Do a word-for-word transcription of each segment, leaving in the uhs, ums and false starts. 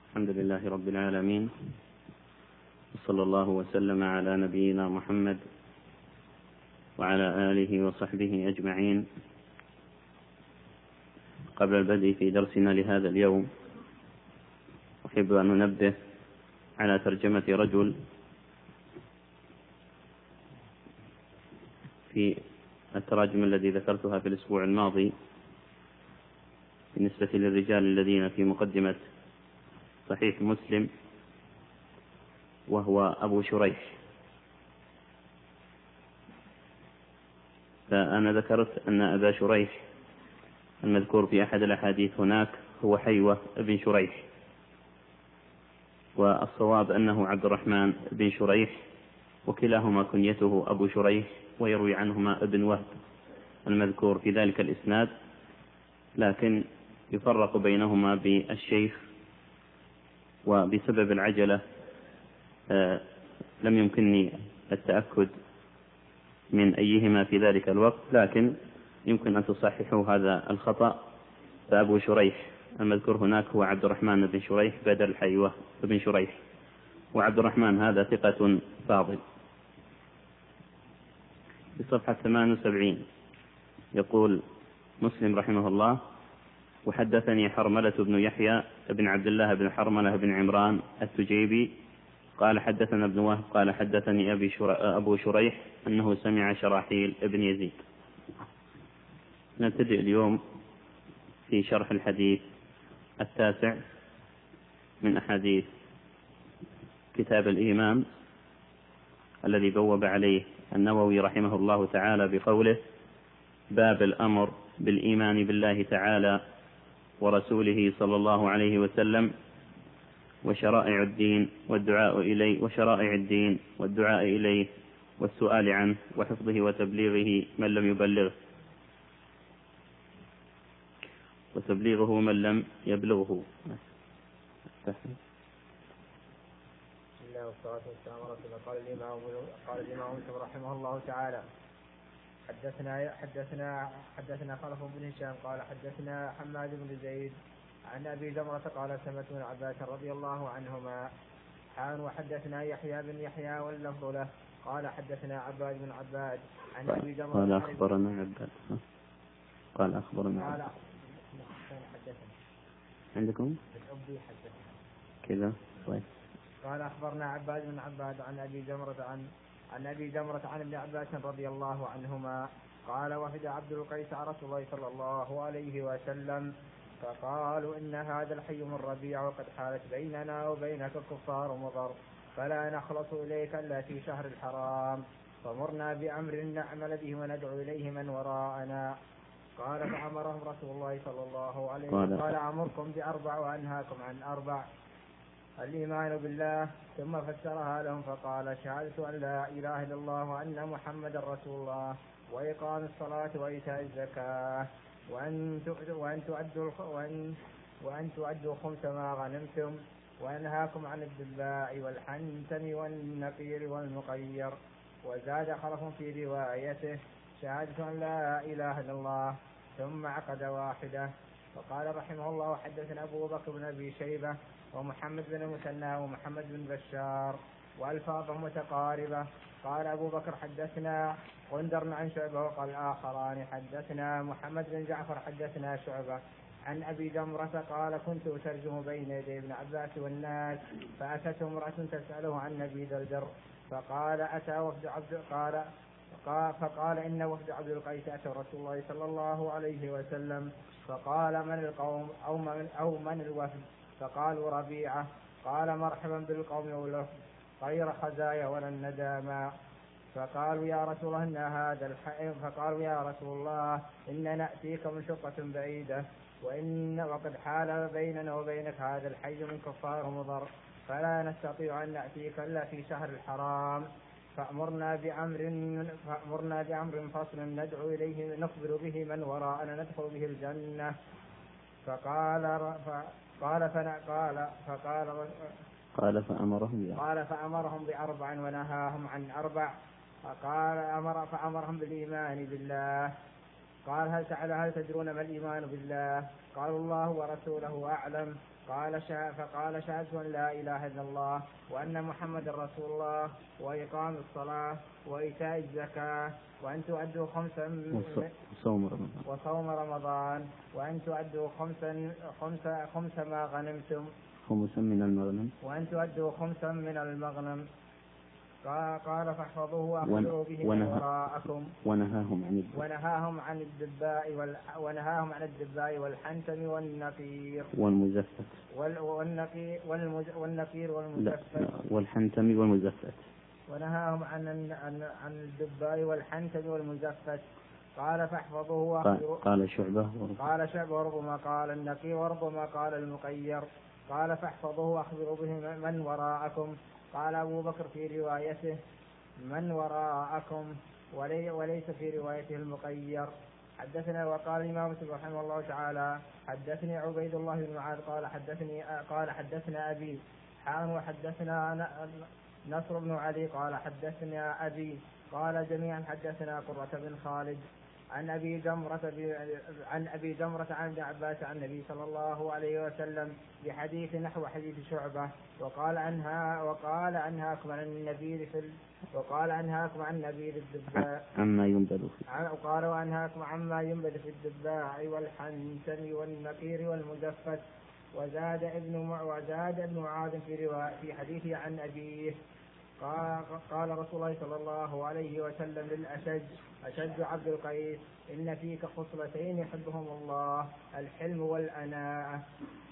الحمد لله رب العالمين، وصلى الله وسلم على نبينا محمد وعلى آله وصحبه أجمعين. قبل البدء في درسنا لهذا اليوم أحب أن ننبه على ترجمة رجل في التراجم الذي ذكرتها في الأسبوع الماضي بالنسبة للرجال الذين في مقدمة صحيح مسلم، وهو أبو شريح. فأنا ذكرت أن أبا شريح المذكور في أحد الأحاديث هناك هو حيوة بن شريح، والصواب أنه عبد الرحمن بن شريح، وكلاهما كنيته أبو شريح، ويروي عنهما ابن وهب المذكور في ذلك الإسناد، لكن يفرق بينهما بالشيخ، وبسبب العجلة آه لم يمكنني التأكد من أيهما في ذلك الوقت، لكن يمكن أن تصححوا هذا الخطأ. فأبو شريح المذكور هناك هو عبد الرحمن بن شريح بدل حيوة بن شريح، وعبد الرحمن هذا ثقة فاضل. في صفحة ثمانية وسبعين يقول مسلم رحمه الله: وحدثني حرملة بن يحيى بن عبد الله بن حرملة بن عمران التجيبي قال حدثنا ابن وهب قال حدثني أبي شر... أبو شريح أنه سمع شراحيل ابن يزيد. نبتدئ اليوم في شرح الحديث التاسع من أحاديث كتاب الإيمان الذي بوب عليه النووي رحمه الله تعالى بقوله: باب الأمر بالإيمان بالله تعالى ورسوله صلى الله عليه وسلم وشرائع الدين والدعاء إليه وشرائع الدين والدعاء إليه والسؤال عنه وحفظه وتبليغه من لم يبلغه وتبليغه من لم يبلغه. بسم الله والصلاة والسلام على رسول الله. قال الإمام قال الإمام مسلم رحمه الله تعالى: حدثنا حدثنا حدثنا خلف بن هشام قال حدثنا حماد بن زيد عن أبي جمرة قال سمعت ابن عباس رضي الله عنهما حان وحدثنا يحيى بن يحيى واللفظ له قال حدثنا عباد بن عباد عن أبي جمرة قال أخبرنا عباد قال أخبرنا قال حدثنا عندكم كذا طيب. قال أخبرنا عباد بن عباد عن أبي جمرة عن عن أبي جمرة عن ابن عباس رضي الله عنهما قال: وفد عبد القيس على رسول الله صلى الله عليه وسلم فقالوا: إن هذا الحي من ربيع وقد حالت بيننا وبينك كفار مضر، فلا نخلص إليك إلا في شهر الحرام، فمرنا بأمر نعمل به وندعو إليه من وراءنا. قال: فأمرهم رسول الله صلى الله عليه وسلم قال: أمركم بأربع وأنهاكم عن أربع: الإيمان بالله. ثم فسرها لهم فقال: شهادة أن لا إله إلا الله وأن محمد رسول الله، وإقام الصلاة وإيتاء الزكاة، وأن وأن تؤدوا وأن وأن تؤدوا خمس ما غنمتم، وأنهاكم عن الدباء والحنتم والنقير والمقير. وزاد خلف في روايته: شهادة أن لا إله إلا الله. ثم عقد واحدة. فقال رحمه الله: حدثنا أبو بكر بن أبي شيبة ومحمد بن المثنى ومحمد بن بشار والفاظهم متقاربة. قال أبو بكر: حدثنا غندر عن شعبة. وقال الآخران: حدثنا محمد بن جعفر حدثنا شعبة عن أبي جمرة قال: كنت أترجم بين يدي ابن عباس والناس، فأتته امرأة تسأله عن نبي دردر، فقال: أتى وفد عبد قال فقال إن وفد عبد القيس أتى رسول الله صلى الله عليه وسلم، فقال: من القوم أو من, أو من الوفد؟ فقالوا: ربيعة. قال: مرحبا بالقوم والوفد، غير خزايا ولا الندامى. فقالوا: يا رسول الله إن هذا الحي فقالوا يا رسول الله إن نأتيك من شقة بعيدة، وإن وقد حال بيننا وبينك هذا الحي من كفار مضر، فلا نستطيع أن نأتيك إلا في شهر الحرام، فأمرنا بأمر فأمرنا بأمر فصل ندعو إليه نخبر به من وراءنا ندخل به الجنة. فقال قال قال فقال قال فأمرهم قال فأمرهم بأربع ونهاهم عن أربع. فقال أمر فأمرهم بالإيمان بالله. قال: هل تعالى هل تدرون ما الإيمان بالله؟ قالوا: الله ورسوله أعلم. قال فقال شهدت أن لا إله إلا الله وأن محمد رسول الله وإقام الصلاة وإيتاء الزكاة وأن تؤدوا خمسا وصوم رمضان وصوم رمضان وأن تؤدوا خمسا خمسا خمس ما غنمتم خمسا من المغنم وأن تؤدوا خمسا من المغنم. قال فاحفظوه وأخبروا به من وراءكم ونهاهم عن ونهاهم عن الدباء وال ونهاهم عن الدباء والحنتم والنقير والمزفت والنقير والنقير والمزفت والحنتم والمزفت ونهاهم عن عن الدباء والحنتم والمزفت. قال فاحفظوه وأخبروا قال شعبة قال شعبة وربما قال النقير وربما قال المقير. قال فاحفظوه وأخبروا به من وراءكم. قال أبو بكر في روايته من وراءكم ولي وليس في روايته المقير. حدثنا وقال الإمام مسلم رحمه الله تعالى حدثني عبيد الله بن معاذ قال حدثني قال حدثنا أبي حان وحدثنا نصر بن علي قال حدثنا أبي قال جميعا حدثنا قرة بن خالد عن أبي جمرة عن أبي جمرة عن ابن عباس عن النبي صلى الله عليه وسلم بحديث نحو حديث شعبة وقال عنها وقال عنهاكم عن النبيذ في وقال عنهاكم عن نبيذ الدباء عما ينبذ وقال وعنهاكم عما ينبذ في الدباء والحنتم والنقير والمزفت. وزاد ابن وزاد ابن معاذ في رواية في حديثه عن أبيه قال رسول الله صلى الله عليه وسلم للأشج أشج عبد القيس إن فيك خصلتين يحبهم الله الحلم والأناءة.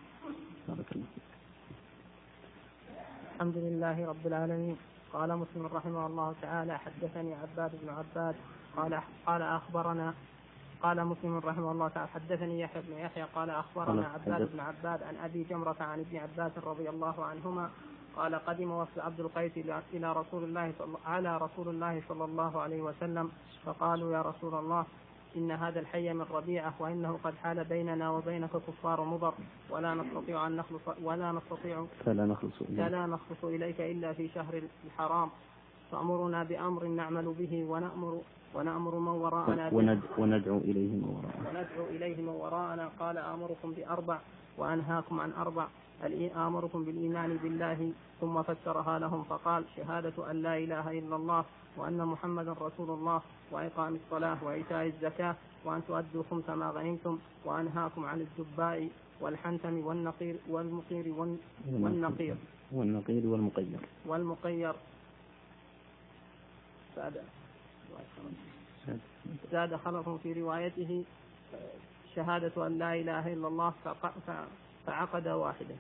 الحمد لله رب العالمين. قال مسلم رحمه الله تعالى حدثني عباد بن عباد قال قال أخبرنا قال مسلم رحمه الله تعالى حدثني يحيى بن يحيى قال أخبرنا عباد بن عباد عن أبي جمرة عن ابن عباس رضي الله عنهما قال قدم وفد عبد القيس إلى رسول الله صلى على رسول الله صلى الله عليه وسلم فقالوا يا رسول الله إن هذا الحي من ربيعة وإنه قد حال بيننا وبينك كفار مضر ولا نستطيع أن نخلص ولا نستطيع فلا نخلص إليك, فلا نخلص إليك إلا في شهر الحرام فأمرنا بأمر نعمل به ونأمر ونأمر من وراءنا وندعو إليه من وراءنا وندعو إليه من وراءنا. قال آمركم بأربع وأنهاكم عن أربع آمركم بالإيمان بالله ثم فسرها لهم فقال شهادة أن لا إله إلا الله وأن محمدا رسول الله وإقام الصلاة وإيتاء الزكاة وأن تؤدوا خمس ما غنمتم وأنهاكم عن الدباء والحنتم والنقير والمقير والنقير والنقير والمقير والمقير. زاد خلف في روايته شهادة أن لا إله إلا الله فعقد واحدة.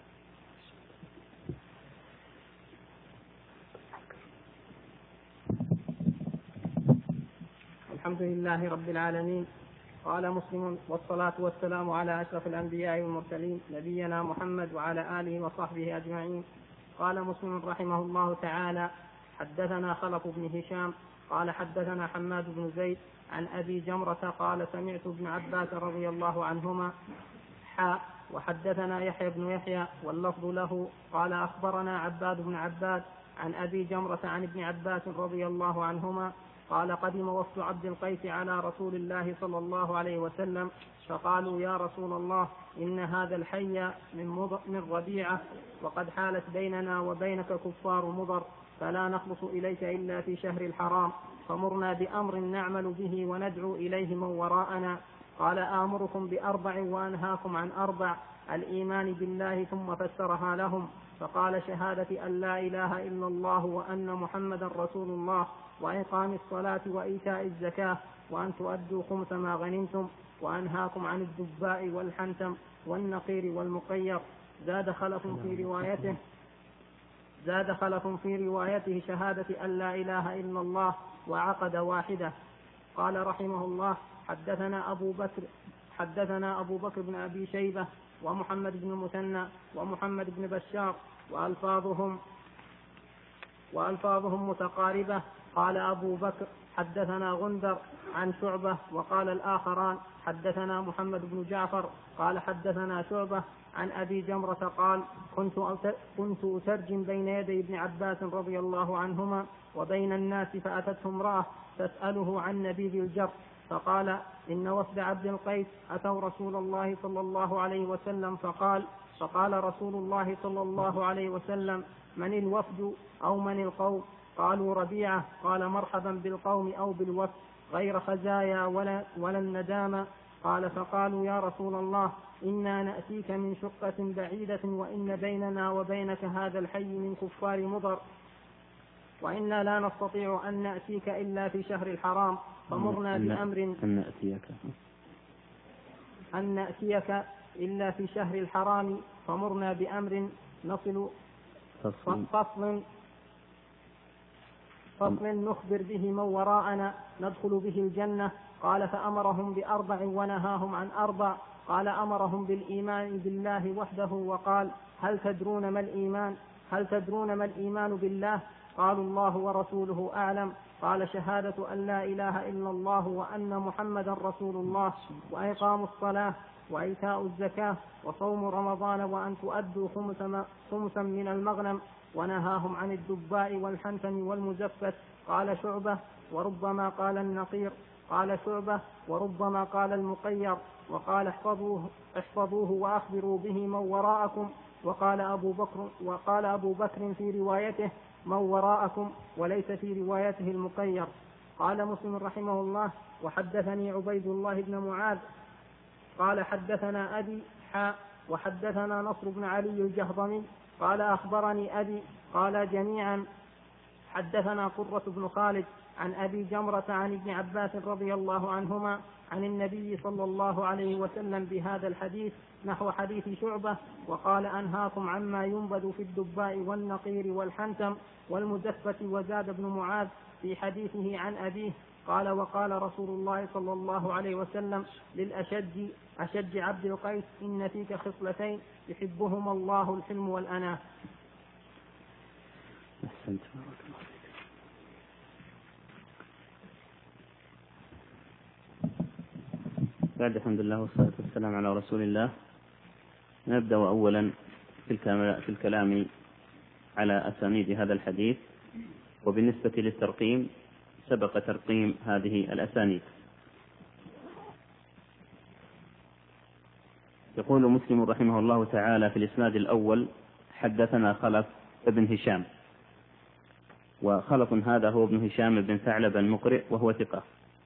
الحمد لله رب العالمين. قال مسلم والصلاة والسلام على أشرف الأنبياء والمرسلين نبينا محمد وعلى آله وصحبه أجمعين. قال مسلم رحمه الله تعالى حدثنا خلف بن هشام قال حدثنا حماد بن زيد عن أبي جمرة قال سمعت ابن عباس رضي الله عنهما حاء وحدثنا يحيى بن يحيى واللفظ له قال أخبرنا عباد بن عباد عن أبي جمرة عن ابن عباس رضي الله عنهما قال قدم وفد عبد القيس على رسول الله صلى الله عليه وسلم فقالوا يا رسول الله إن هذا الحي من, من ربيعة وقد حالت بيننا وبينك كفار مضر فلا نخلص إليك إلا في شهر الحرام فمرنا بأمر نعمل به وندعو إليه من وراءنا. قال آمركم بأربع وأنهاكم عن أربع الإيمان بالله ثم فسرها لهم فقال شهادة أن لا إله إلا الله وأن محمدا رسول الله وإقام الصلاة وإيتاء الزكاة وأن تؤدوا خمس ما غنمتم وأنهاكم عن الدباء والحنتم والنقير والمقير. زاد خلف في روايته زاد خلف في روايته شهادة أن لا إله إلا الله وعقد واحدة. قال رحمه الله حدثنا أبو بكر حدثنا أبو بكر بن أبي شيبة ومحمد بن المثنى ومحمد بن بشار وألفاظهم وألفاظهم متقاربة. قال أبو بكر حدثنا غندر عن شعبة وقال الآخران حدثنا محمد بن جعفر قال حدثنا شعبة عن أبي جمرة قال كنت كنت أترجم بين يدي ابن عباس رضي الله عنهما وبين الناس فأتته امرأة تسأله عن نبيذ الجر فقال إن وفد عبد القيس أتوا رسول الله صلى الله عليه وسلم فقال فقال رسول الله صلى الله عليه وسلم: من الوفد أو من القوم؟ قالوا: ربيعة. قال: مرحبا بالقوم أو بالوفد، غير خزايا ولا, ولا الندامة. قال: فقالوا: يا رسول الله، إنا نأتيك من شقة بعيدة، وإن بيننا وبينك هذا الحي من كفار مضر، وإنا لا نستطيع أن نأتيك إلا في شهر الحرام، فمرنا بأمر أن نأتيك أن نأتيك إلا في شهر الحرام، فمرنا بأمر نصل فصل فصل, فصل نخبر به من وراءنا ندخل به الجنة. قال: فأمرهم بأربع ونهاهم عن أربع. قال: أمرهم بالإيمان بالله وحده، وقال: هل تدرون ما الإيمان؟ هل تدرون ما الإيمان بالله؟ قالوا: الله ورسوله أعلم. قال: شهادة أن لا إله إلا الله وأن محمدا رسول الله، وإقام الصلاة، وإيتاء الزكاة، وصوم رمضان، وأن تؤدوا خمسا من المغنم. ونهاهم عن الدباء والحنتم والمزفت. قال شعبة: وربما قال النقير. قال شعبة: وربما قال المقير. وقال: احفظوه, احفظوه وأخبروا به من وراءكم. وقال أبو بكر, وقال أبو بكر في روايته: من وراءكم، وليس في روايته المقير. قال مسلم رحمه الله: وحدثني عبيد الله بن معاذ قال: حدثنا أبي حاء وحدثنا نصر بن علي الجهضمي قال: أخبرني أبي. قال جميعا: حدثنا قرة بن خالد عن أبي جمرة عن ابن عباس رضي الله عنهما عن النبي صلى الله عليه وسلم بهذا الحديث نحو حديث شعبة. وقال: أنهاكم عما ينبذ في الدباء والنقير والحنتم والمزفة. وزاد ابن معاذ في حديثه عن أبيه قال: وقال رسول الله صلى الله عليه وسلم للأشج أشج عبد القيس: إن فيك خصلتين يحبهما الله، الحلم والأناة. أحسنت. بعد الحمد لله والصلاة والسلام على رسول الله، نبدأ أولا في الكلام على أسانيد هذا الحديث. وبالنسبة للترقيم سبق ترقيم هذه الأسانيد. يقول مسلم رحمه الله تعالى في الإسناد الأول: حدثنا خلف بن هشام. وخلف هذا هو ابن هشام بن ثعلب المقرئ، وهو ثقة.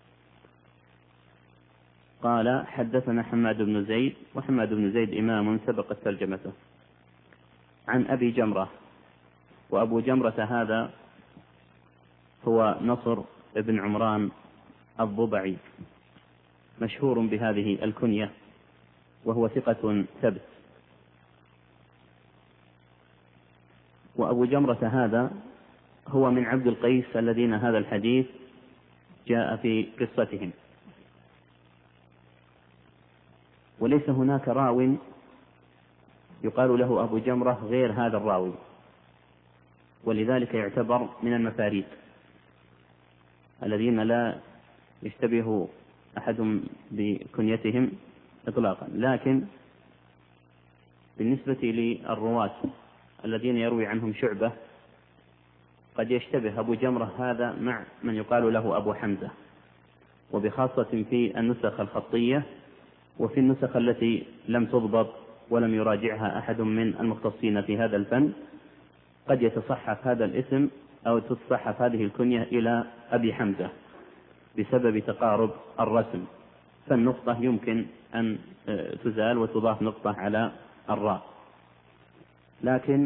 قال: حدثنا حماد بن زيد، وحماد بن زيد إمام سبقت ترجمته، عن أبي جمرة. وأبو جمرة هذا هو نصر بن عمران الضبعي، مشهور بهذه الكنية، وهو ثقة ثبت. وأبو جمرة هذا هو من عبد القيس الذين هذا الحديث جاء في قصتهم، وليس هناك راو يقال له أبو جمرة غير هذا الراوي، ولذلك يعتبر من المفاريد الذين لا يشتبه أحد بكنيتهم إطلاقا. لكن بالنسبة للرواة الذين يروي عنهم شعبة قد يشتبه أبو جمرة هذا مع من يقال له أبو حمزة، وبخاصة في النسخ الخطية وفي النسخ التي لم تضبط ولم يراجعها أحد من المختصين في هذا الفن قد يتصحف هذا الاسم أو تتصحف هذه الكنية إلى أبي حمزة بسبب تقارب الرسم، فالنقطة يمكن أن تزال وتضاف نقطة على الراء. لكن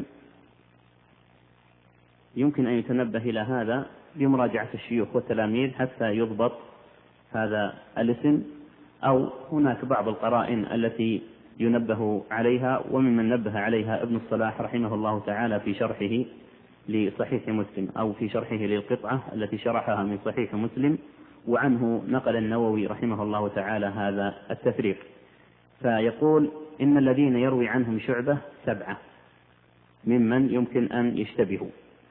يمكن أن يتنبه إلى هذا بمراجعة الشيوخ والتلاميذ حتى يضبط هذا الاسم، أو هناك بعض القرائن التي ينبه عليها، وممن نبه عليها ابن الصلاح رحمه الله تعالى في شرحه لصحيح مسلم، أو في شرحه للقطعة التي شرحها من صحيح مسلم، وعنه نقل النووي رحمه الله تعالى هذا التفريق. فيقول: إن الذين يروي عنهم شعبة سبعة ممن يمكن أن يشتبهوا،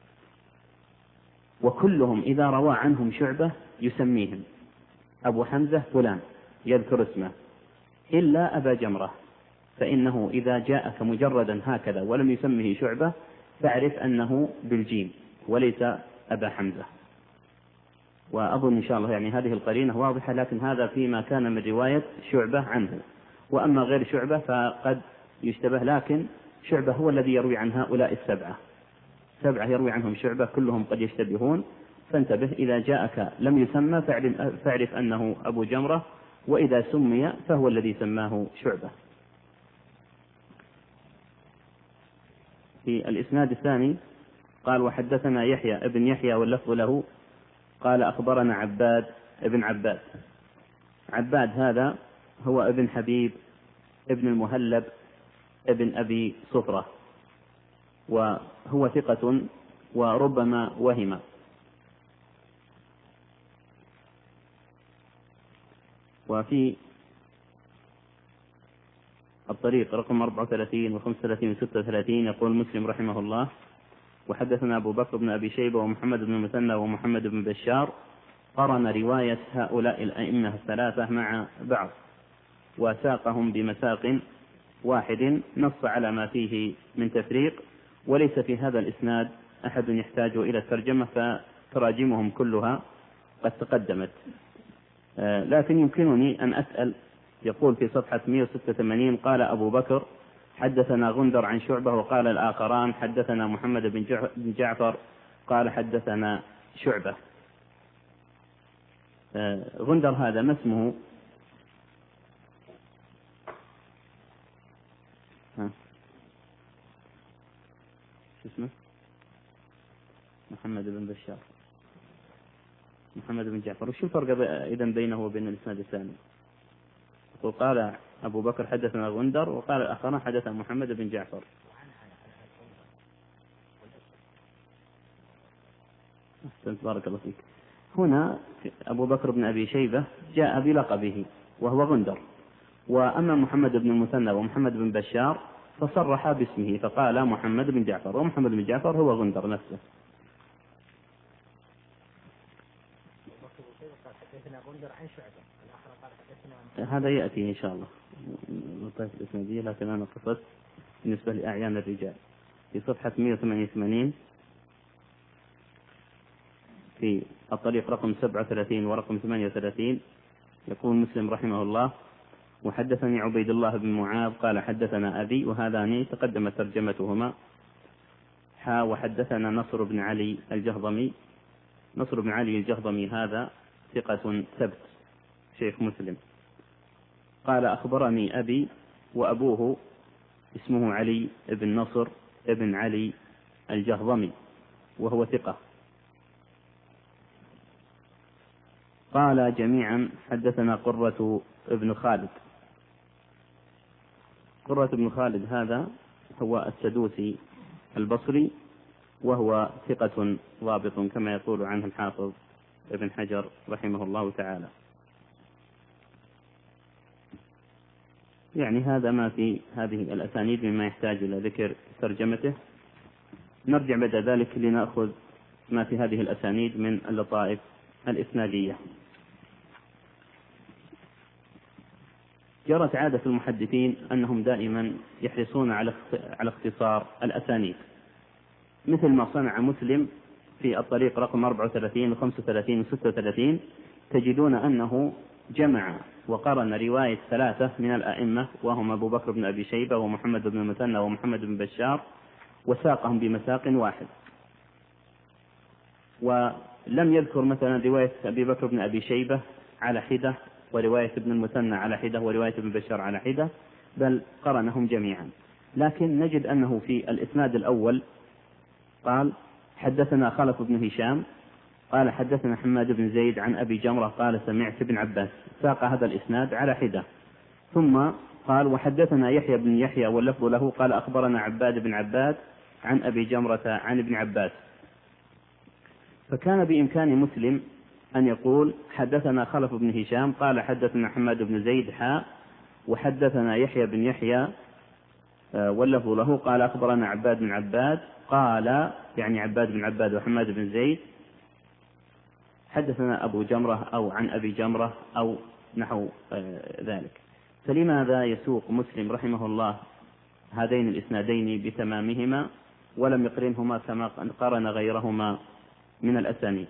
وكلهم إذا روى عنهم شعبة يسميهم أبو حمزة فلان يذكر اسمه، إلا أبا جمرة، فإنه إذا جاءك مجردا هكذا ولم يسمه شعبة فاعرف أنه بالجيم وليس أبا حمزة. وأظن إن شاء الله يعني هذه القرينة واضحة، لكن هذا فيما كان من رواية شعبة عنه. وأما غير شعبة فقد يشتبه، لكن شعبة هو الذي يروي عن هؤلاء السبعة، سبعة يروي عنهم شعبة كلهم قد يشتبهون، فانتبه إذا جاءك لم يسمى فاعرف أنه أبو جمرة، وإذا سمي فهو الذي سماه شعبة. في الإسناد الثاني قال وحدثنا يحيى ابن يحيى واللفظ له قال أخبرنا عباد ابن عباد. عباد هذا هو ابن حبيب ابن المهلب ابن أبي صفرة، وهو ثقة وربما وهم. وفي الطريق رقم أربعة وثلاثين وخمسة وثلاثين وستة وثلاثين يقول مسلم رحمه الله وحدثنا أبو بكر بن أبي شيبة ومحمد بن المثنى ومحمد بن بشار قرن رواية هؤلاء الأئمة الثلاثة مع بعض وساقهم بمساق واحد نص على ما فيه من تفريق، وليس في هذا الإسناد أحد يحتاج إلى الترجمة فتراجمهم كلها قد تقدمت. آه لكن يمكنني أن أسأل. يقول في صفحة مئة وستة وثمانين قال أبو بكر حدثنا غندر عن شعبة، وقال الآخران حدثنا محمد بن جعفر قال حدثنا شعبة. آه غندر هذا ما اسمه؟ ها. شو اسمه؟ محمد بن بشار، محمد بن جعفر. وشو الفرق إذن بينه وبين الإسناد الثاني؟ وقال أبو بكر حدثنا غندر، وقال الآخران حدثنا محمد بن جعفر. أحسنت بارك الله فيك. هنا أبو بكر بن أبي شيبة جاء بلقبه وهو غندر، وأما محمد بن المثنى ومحمد بن بشار فصرح باسمه فقال محمد بن جعفر، ومحمد بن جعفر هو غندر نفسه. هذا يأتي إن شاء الله طيب الإسنادية، لكن أنا قصدت بالنسبة لأعيان الرجال في صفحة مئة وثمانية وثمانين في الطريق رقم سبعة وثلاثين ورقم ثمانية وثلاثين يقول مسلم رحمه الله وحدثني عبيد الله بن معاذ قال حدثنا أبي، وهذان تقدم ترجمتهما. حا وحدثنا نصر بن علي الجهضمي. نصر بن علي الجهضمي هذا ثقة ثبت شيخ مسلم. قال أخبرني أبي، وأبوه اسمه علي بن نصر بن علي الجهضمي وهو ثقة. قال جميعا حدثنا قرة ابن خالد. قرة بن خالد هذا هو السدوسي البصري، وهو ثقة ضابط كما يقول عنه الحافظ ابن حجر رحمه الله تعالى. يعني هذا ما في هذه الأسانيد مما يحتاج إلى ذكر ترجمته. نرجع بعد ذلك لنأخذ ما في هذه الأسانيد من اللطائف الإسنادية. جرت عادة المحدثين أنهم دائما يحرصون على على اختصار الأسانيد، مثل ما صنع مسلم في الطريق رقم أربعة وثلاثين وخمسة وثلاثين وستة وثلاثين. تجدون أنه جمع وقرن رواية ثلاثة من الأئمة وهم أبو بكر بن أبي شيبة ومحمد بن المثنى ومحمد بن بشار، وساقهم بمساق واحد. ولم يذكر مثلا رواية أبي بكر بن أبي شيبة على حدة، ورواية ابن المثنى على حدة، ورواية ابن بشار على حدة، بل قرنهم جميعا. لكن نجد أنه في الإسناد الأول قال حدثنا خلف بن هشام قال حدثنا حماد بن زيد عن أبي جمرة قال سمعت ابن عباس، ساق هذا الإسناد على حدة. ثم قال وحدثنا يحيى بن يحيى واللفظ له قال أخبرنا عباد بن عباد عن أبي جمرة عن ابن عباس. فكان بإمكان مسلم أن يقول حدثنا خلف بن هشام قال حدثنا حماد بن زيد حاء وحدثنا يحيى بن يحيى واللفظ له قال أخبرنا عباد بن عباد قال، يعني عباد بن عباد وحماد بن زيد، حدثنا أبو جمرة أو عن أبي جمرة أو نحو ذلك. فلماذا يسوق مسلم رحمه الله هذين الإسنادين بتمامهما ولم يقرنهما كما قرن غيرهما من الأسانيد؟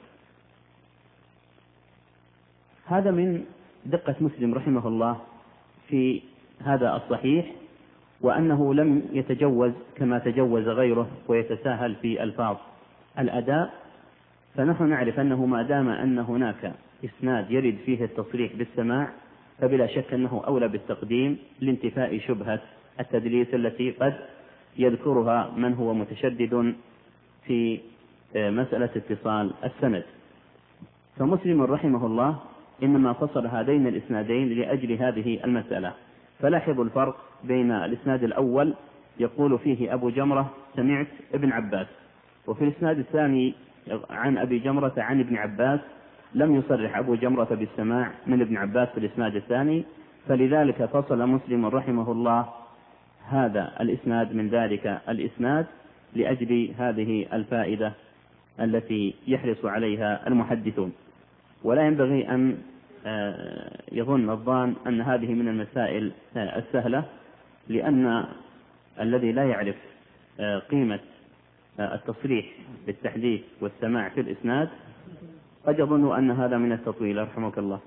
هذا من دقة مسلم رحمه الله في هذا الصحيح، وأنه لم يتجوز كما تجوز غيره ويتساهل في ألفاظ الأداء، فنحن نعرف أنه ما دام أن هناك إسناد يرد فيه التصريح بالسماع فبلا شك أنه أولى بالتقديم لانتفاء شبهة التدليس التي قد يذكرها من هو متشدد في مسألة اتصال السند. فمسلم رحمه الله إنما فصل هذين الإسنادين لأجل هذه المسألة. فلاحظوا الفرق بين الإسناد الأول يقول فيه أبو جمرة سمعت ابن عباس، وفي الإسناد الثاني عن أبي جمرة عن ابن عباس لم يصرح أبو جمرة بالسماع من ابن عباس في الإسناد الثاني، فلذلك فصل مسلم رحمه الله هذا الإسناد من ذلك الإسناد لأجل هذه الفائدة التي يحرص عليها المحدثون. ولا ينبغي أن يظن الظان أن هذه من المسائل السهلة، لأن الذي لا يعرف قيمة التصريح بالتحديث والسماع في الإسناد قد يظن أن هذا من التطويل رحمك الله.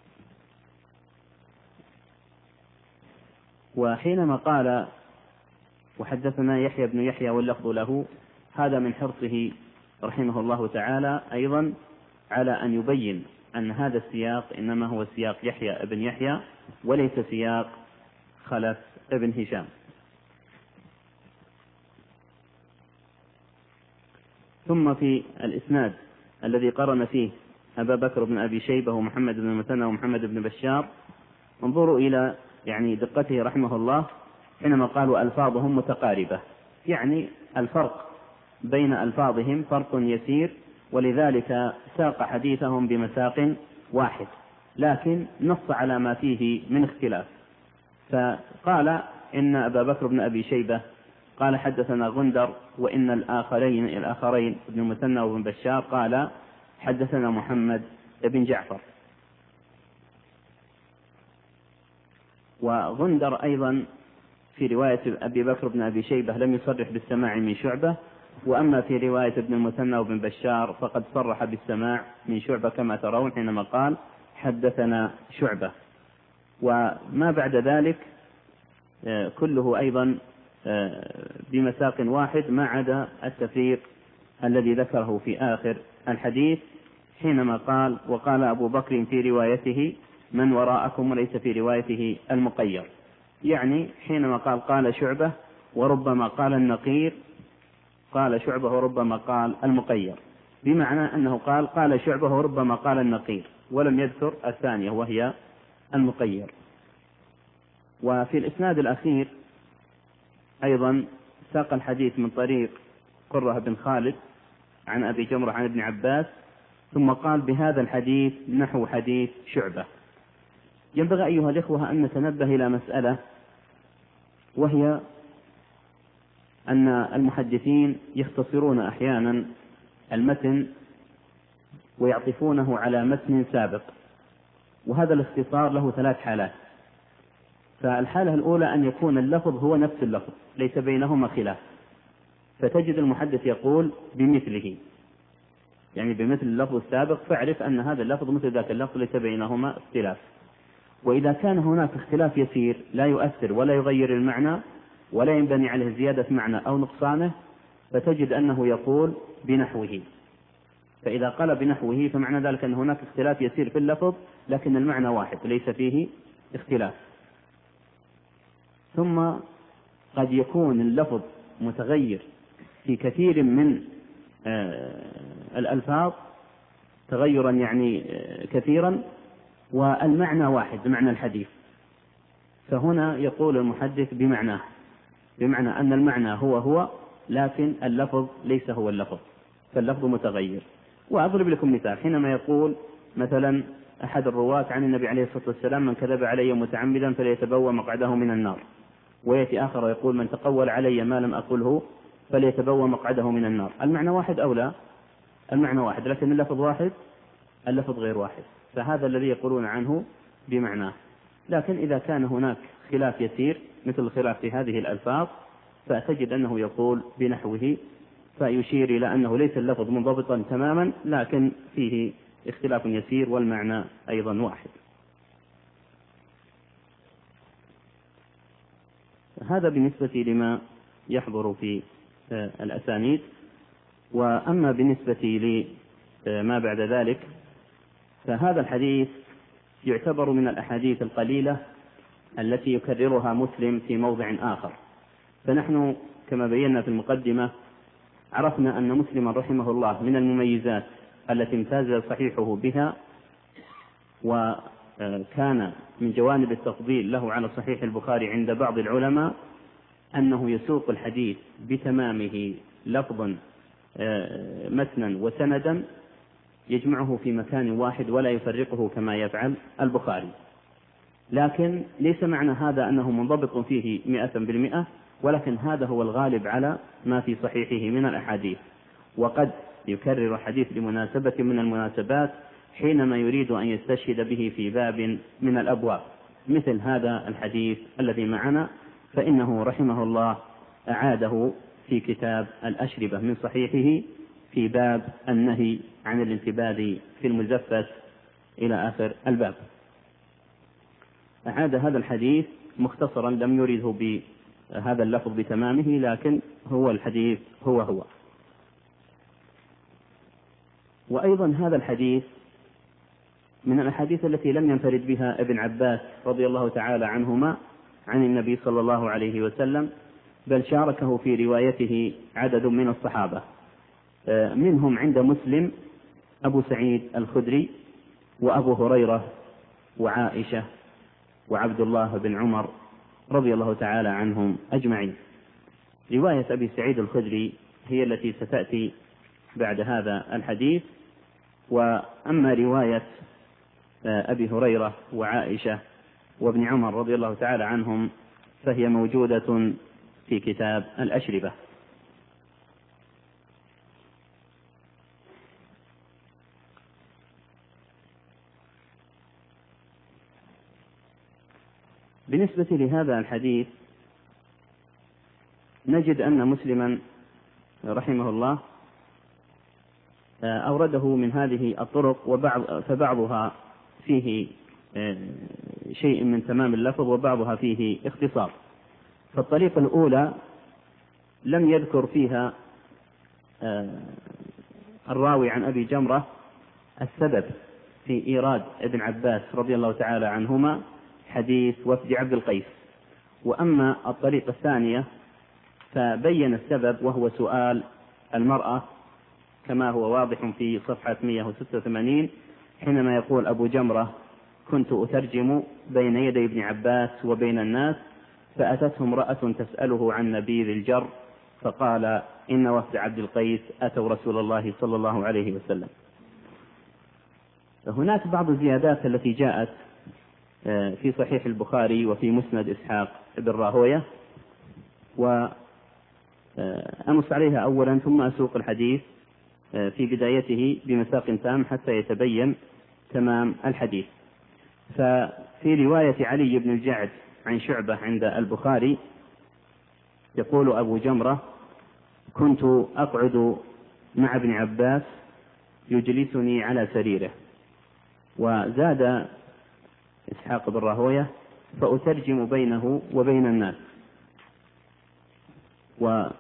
وحينما قال وحدثنا يحيى بن يحيى واللفظ له، هذا من حرصه رحمه الله تعالى أيضا على أن يبين أن هذا السياق إنما هو سياق يحيى ابن يحيى وليس سياق خلف ابن هشام. ثم في الإسناد الذي قرن فيه أبا بكر بن أبي شيبة ومحمد بن المثنى ومحمد بن بشار، انظروا إلى يعني دقته رحمه الله حينما قالوا ألفاظهم متقاربة، يعني الفرق بين ألفاظهم فرق يسير، ولذلك ساق حديثهم بمساق واحد لكن نص على ما فيه من اختلاف. فقال إن أبا بكر بن أبي شيبة قال حدثنا غندر، وإن الآخرين الآخرين ابن المثنى وابن بشار قال حدثنا محمد بن جعفر. وغندر أيضا في رواية أبي بكر بن أبي شيبة لم يصرح بالسماع من شعبة، وأما في رواية ابن المثنى وابن بشار فقد صرح بالسماع من شعبة كما ترون حينما قال حدثنا شعبة. وما بعد ذلك كله أيضا بمساق واحد ما عدا التفريق الذي ذكره في آخر الحديث حينما قال وقال أبو بكر في روايته من وراءكم، وليس في روايته المقير، يعني حينما قال قال شعبة وربما قال النقير قال شعبة وربما قال المقير، بمعنى أنه قال قال شعبة وربما قال النقير ولم يذكر الثانية وهي المقير. وفي الإسناد الأخير أيضا ساق الحديث من طريق قرة بن خالد عن أبي جمرة عن ابن عباس، ثم قال بهذا الحديث نحو حديث شعبة. ينبغي أيها الإخوة أن نتنبه إلى مسألة، وهي أن المحدثين يختصرون أحيانا المتن ويعطفونه على متن سابق، وهذا الاختصار له ثلاث حالات. فالحالة الأولى أن يكون اللفظ هو نفس اللفظ ليس بينهما خلاف، فتجد المحدث يقول بمثله، يعني بمثل اللفظ السابق، فاعرف أن هذا اللفظ مثل ذاك اللفظ ليس بينهما اختلاف. وإذا كان هناك اختلاف يسير لا يؤثر ولا يغير المعنى ولا ينبني عليه زيادة معنى أو نقصانه، فتجد أنه يقول بنحوه. فإذا قال بنحوه فمعنى ذلك أن هناك اختلاف يسير في اللفظ لكن المعنى واحد ليس فيه اختلاف. ثم قد يكون اللفظ متغير في كثير من الألفاظ تغيرا يعني كثيرا والمعنى واحد بمعنى الحديث، فهنا يقول المحدث بمعناه، بمعنى أن المعنى هو هو لكن اللفظ ليس هو اللفظ، فاللفظ متغير. وأضرب لكم مثال، حينما يقول مثلا أحد الرواة عن النبي عليه الصلاة والسلام من كذب علي متعمدا فليتبوأ مقعده من النار، ويأتي آخر يقول من تقول علي ما لم أقله فليتبوأ مقعده من النار. المعنى واحد أو لا؟ المعنى واحد لكن اللفظ واحد، اللفظ غير واحد، فهذا الذي يقولون عنه بمعناه. لكن إذا كان هناك خلاف يسير مثل الخلاف في هذه الألفاظ فتجد أنه يقول بنحوه، فيشير إلى أنه ليس اللفظ منضبطا تماما لكن فيه اختلاف يسير والمعنى أيضا واحد. هذا بالنسبة لما يحضر في الأسانيد. وأما بالنسبة لما بعد ذلك فهذا الحديث يعتبر من الأحاديث القليلة التي يكررها مسلم في موضع آخر. فنحن كما بينا في المقدمة عرفنا أن مسلم رحمه الله من المميزات التي امتاز صحيحه بها وكان من جوانب التفضيل له على صحيح البخاري عند بعض العلماء أنه يسوق الحديث بتمامه لفظا متنا وسندا يجمعه في مكان واحد ولا يفرقه كما يفعل البخاري. لكن ليس معنى هذا أنه منضبط فيه مئة بالمئة، ولكن هذا هو الغالب على ما في صحيحه من الأحاديث. وقد يكرر حديث لمناسبة من المناسبات حينما يريد أن يستشهد به في باب من الأبواب، مثل هذا الحديث الذي معنا، فإنه رحمه الله أعاده في كتاب الأشربة من صحيحه في باب النهي عن الانتباذ في المزفت إلى آخر الباب. أعاد هذا الحديث مختصرا، لم يرده بهذا اللفظ بتمامه، لكن هو الحديث هو هو. وأيضا هذا الحديث من الأحاديث التي لم ينفرد بها ابن عباس رضي الله تعالى عنهما عن النبي صلى الله عليه وسلم، بل شاركه في روايته عدد من الصحابة، منهم عند مسلم أبو سعيد الخدري وأبو هريرة وعائشة وعبد الله بن عمر رضي الله تعالى عنهم أجمعين. رواية أبي سعيد الخدري هي التي ستأتي بعد هذا الحديث، وأما رواية أبي هريرة وعائشة وابن عمر رضي الله تعالى عنهم فهي موجودة في كتاب الأشربة. بالنسبة لهذا الحديث نجد أن مسلما رحمه الله أورده من هذه الطرق، وبعض فبعضها فيه شيء من تمام اللفظ وبعضها فيه اختصار. فالطريقة الأولى لم يذكر فيها الراوي عن أبي جمرة السبب في إيراد ابن عباس رضي الله تعالى عنهما حديث وفد عبد القيس. وأما الطريقة الثانية فبين السبب وهو سؤال المرأة كما هو واضح في صفحة مئة وستة وثمانين، حينما يقول أبو جمرة: كنت أترجم بين يدي ابن عباس وبين الناس، فأتته امرأة تسأله عن نبيذ الجر، فقال: إن وفد عبد القيس أتوا رسول الله صلى الله عليه وسلم. هناك بعض الزيادات التي جاءت في صحيح البخاري وفي مسند إسحاق بن راهوية، وأمس عليها أولا ثم أسوق الحديث في بدايته بمساق تام حتى يتبين تمام الحديث. ففي رواية علي بن الجعد عن شعبة عند البخاري يقول أبو جمرة: كنت أقعد مع ابن عباس يجلسني على سريره. وزاد إسحاق بن راهوية: فأترجم بينه وبين الناس. وفي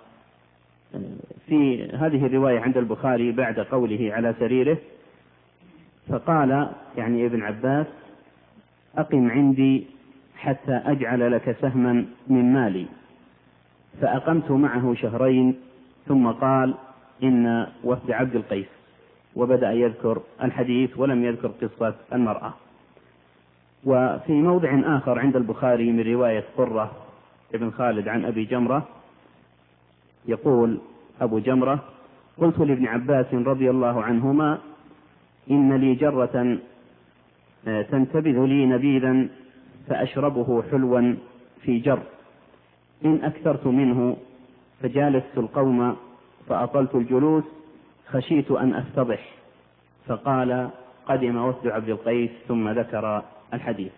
هذه الرواية عند البخاري بعد قوله على سريره فقال يعني ابن عباس: أقم عندي حتى أجعل لك سهما من مالي. فأقمت معه شهرين ثم قال: إن وفد عبد القيس، وبدأ يذكر الحديث ولم يذكر قصة المرأة. وفي موضع آخر عند البخاري من رواية قرة ابن خالد عن أبي جمرة يقول أبو جمرة: قلت لابن عباس رضي الله عنهما: إن لي جرة تنتبذ لي نبيذا فأشربه حلوا في جر، إن أكثرت منه فجالست القوم فأطلت الجلوس خشيت أن أفتضح. فقال: قدم وفد عبد القيس، ثم ذكر الحديث.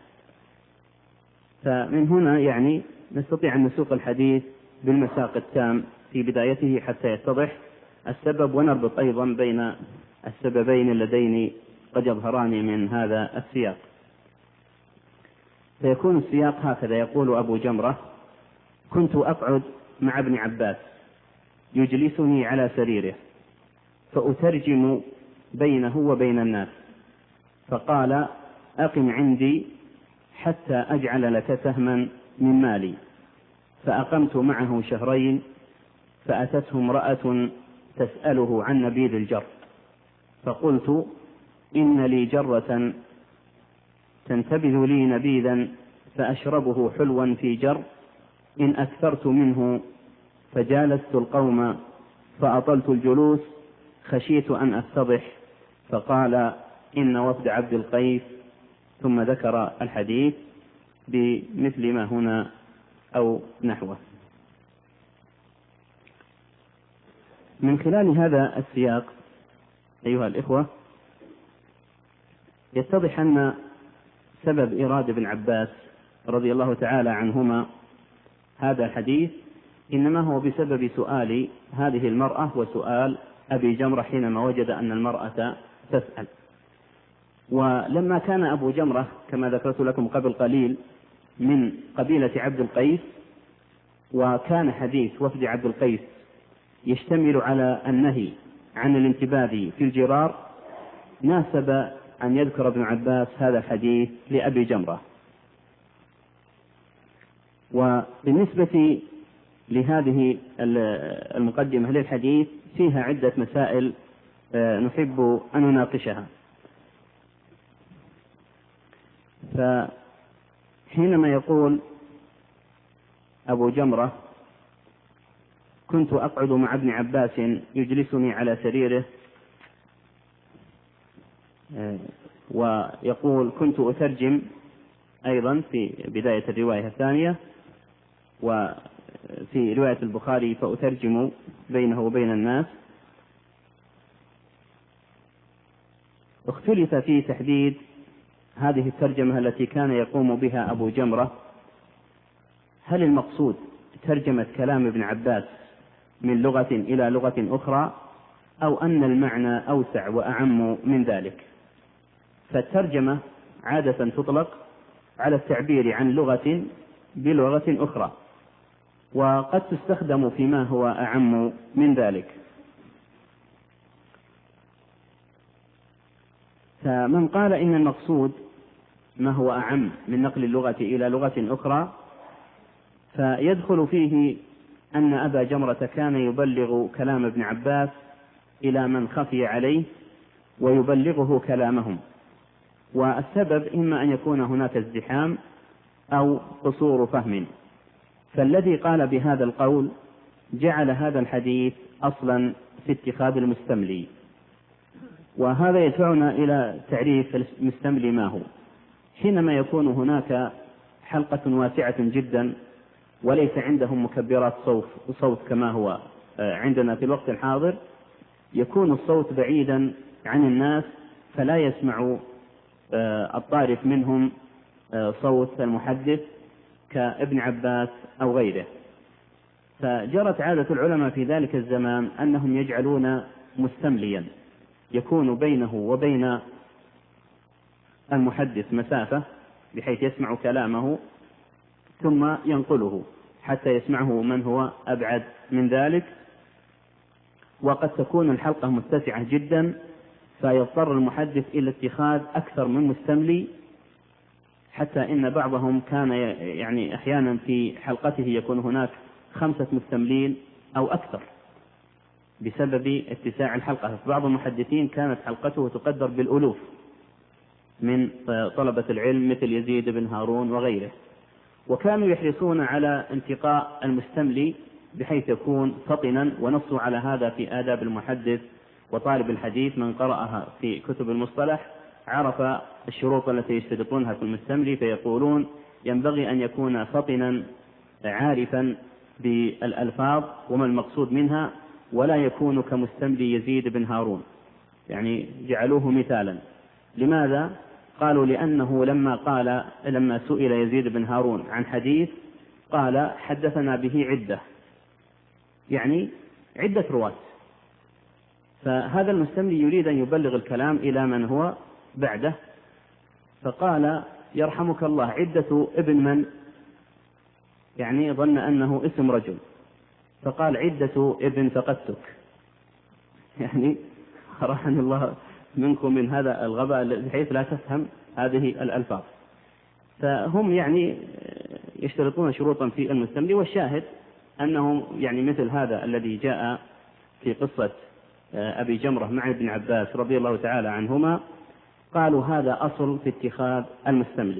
فمن هنا يعني نستطيع أن نسوق الحديث بالمساق التام في بدايته حتى يتضح السبب، ونربط أيضا بين السببين اللذين قد يظهران من هذا السياق. فيكون السياق هكذا: يقول أبو جمرة: كنت أقعد مع ابن عباس يجلسني على سريره فأترجم بينه وبين الناس، فقال: أقم عندي حتى أجعل لك سهما من مالي. فأقمت معه شهرين، فأتته امرأة تسأله عن نبيذ الجر، فقلت: إن لي جرة تنتبذ لي نبيذا فأشربه حلوا في جر، إن أكثرت منه فجالست القوم فأطلت الجلوس خشيت أن أفتضح. فقال: إن وفد عبد القيس، ثم ذكر الحديث بمثل ما هنا أو نحوه. من خلال هذا السياق أيها الإخوة يتضح أن سبب إرادة ابن عباس رضي الله تعالى عنهما هذا الحديث إنما هو بسبب سؤال هذه المرأة وسؤال أبي جمرة حينما وجد أن المرأة تسأل. ولما كان أبو جمرة كما ذكرت لكم قبل قليل من قبيلة عبد القيس، وكان حديث وفد عبد القيس يشتمل على النهي عن الانتباذ في الجرار، ناسب أن يذكر ابن عباس هذا الحديث لأبي جمرة. وبالنسبة لهذه المقدمة للحديث فيها عدة مسائل نحب أن نناقشها. فحينما يقول أبو جمرة: كنت أقعد مع ابن عباس يجلسني على سريره، ويقول: كنت أترجم أيضا في بداية الرواية الثانية، وفي رواية البخاري فأترجم بينه وبين الناس. اختلف في تحديد هذه الترجمة التي كان يقوم بها أبو جمرة، هل المقصود ترجمة كلام ابن عباس من لغة إلى لغة أخرى، أو أن المعنى أوسع وأعم من ذلك؟ فالترجمة عادة تطلق على التعبير عن لغة بلغة أخرى، وقد تستخدم فيما هو أعم من ذلك. فمن قال إن المقصود ما هو أعم من نقل اللغة إلى لغة أخرى فيدخل فيه أن أبا جمرة كان يبلغ كلام ابن عباس إلى من خفي عليه ويبلغه كلامهم، والسبب إما أن يكون هناك ازدحام أو قصور فهم. فالذي قال بهذا القول جعل هذا الحديث أصلا في اتخاذ المستملي، وهذا يدفعنا إلى تعريف المستملي ما هو. حينما يكون هناك حلقة واسعة جدا وليس عندهم مكبرات صوت, صوت كما هو عندنا في الوقت الحاضر، يكون الصوت بعيدا عن الناس فلا يسمع الطارف منهم صوت المحدث كابن عباس أو غيره. فجرت عادة العلماء في ذلك الزمان أنهم يجعلون مستمليا يكون بينه وبين المحدث مسافة بحيث يسمع كلامه ثم ينقله حتى يسمعه من هو أبعد من ذلك. وقد تكون الحلقة متسعة جدا فيضطر المحدث إلى اتخاذ أكثر من مستملي، حتى إن بعضهم كان يعني أحيانا في حلقته يكون هناك خمسة مستملين أو أكثر بسبب اتساع الحلقة. بعض المحدثين كانت حلقته تقدر بالألوف من طلبة العلم مثل يزيد بن هارون وغيره، وكانوا يحرصون على انتقاء المستملي بحيث يكون فطنا، ونصوا على هذا في آداب المحدث وطالب الحديث. من قرأها في كتب المصطلح عرف الشروط التي يشترطونها في المستملي، فيقولون ينبغي أن يكون فطنا عارفا بالألفاظ وما المقصود منها، ولا يكون كمستملي يزيد بن هارون، يعني جعلوه مثالا. لماذا؟ قالوا لأنه لما قال لما سئل يزيد بن هارون عن حديث قال حدثنا به عدة، يعني عدة رواة، فهذا المستملي يريد أن يبلغ الكلام إلى من هو بعده، فقال يرحمك الله عدة ابن من؟ يعني ظن أنه اسم رجل فقال عدة ابن فقدتك، يعني أراحني الله منكم من هذا الغباء بحيث لا تفهم هذه الألفاظ. فهم يعني يشترطون شروطا في المستملي، والشاهد أنه يعني مثل هذا الذي جاء في قصة أبي جمرة مع ابن عباس رضي الله تعالى عنهما، قالوا هذا أصل في اتخاذ المستملي.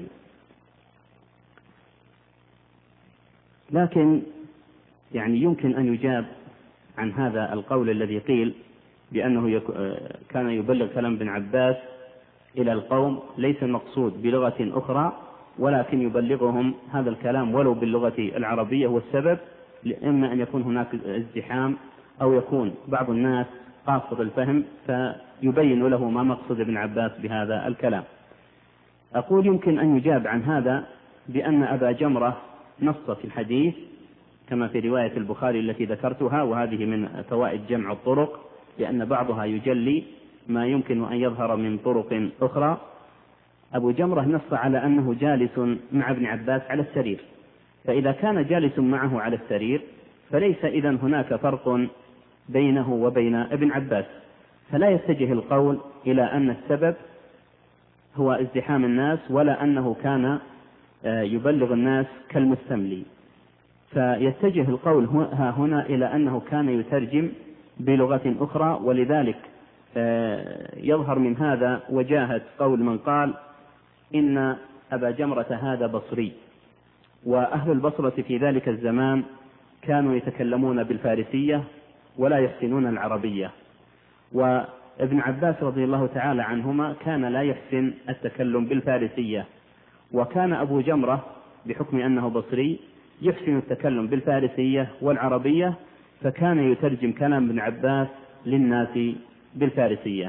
لكن يعني يمكن أن يجاب عن هذا القول الذي قيل بأنه كان يبلغ كلام ابن عباس إلى القوم ليس المقصود بلغة أخرى، ولكن يبلغهم هذا الكلام ولو باللغة العربية، والسبب إما أن يكون هناك ازدحام أو يكون بعض الناس قاصر الفهم فيبين له ما مقصود ابن عباس بهذا الكلام. أقول يمكن أن يجاب عن هذا بأن أبا جمرة نص في الحديث كما في رواية البخاري التي ذكرتها، وهذه من فوائد جمع الطرق لأن بعضها يجلي ما يمكن أن يظهر من طرق أخرى. أبو جمرة نص على أنه جالس مع ابن عباس على السرير، فإذا كان جالس معه على السرير فليس إذن هناك فرق بينه وبين ابن عباس، فلا يتجه القول إلى أن السبب هو ازدحام الناس ولا أنه كان يبلغ الناس كالمستملي، فيتجه القول ها هنا إلى أنه كان يترجم بلغة أخرى. ولذلك يظهر من هذا وجاهة قول من قال إن أبا جمرة هذا بصري، وأهل البصرة في ذلك الزمان كانوا يتكلمون بالفارسية ولا يحسنون العربية، وابن عباس رضي الله تعالى عنهما كان لا يحسن التكلم بالفارسية، وكان أبو جمرة بحكم أنه بصري يحسن التكلم بالفارسية والعربية، فكان يترجم كلام ابن عباس للناس بالفارسية.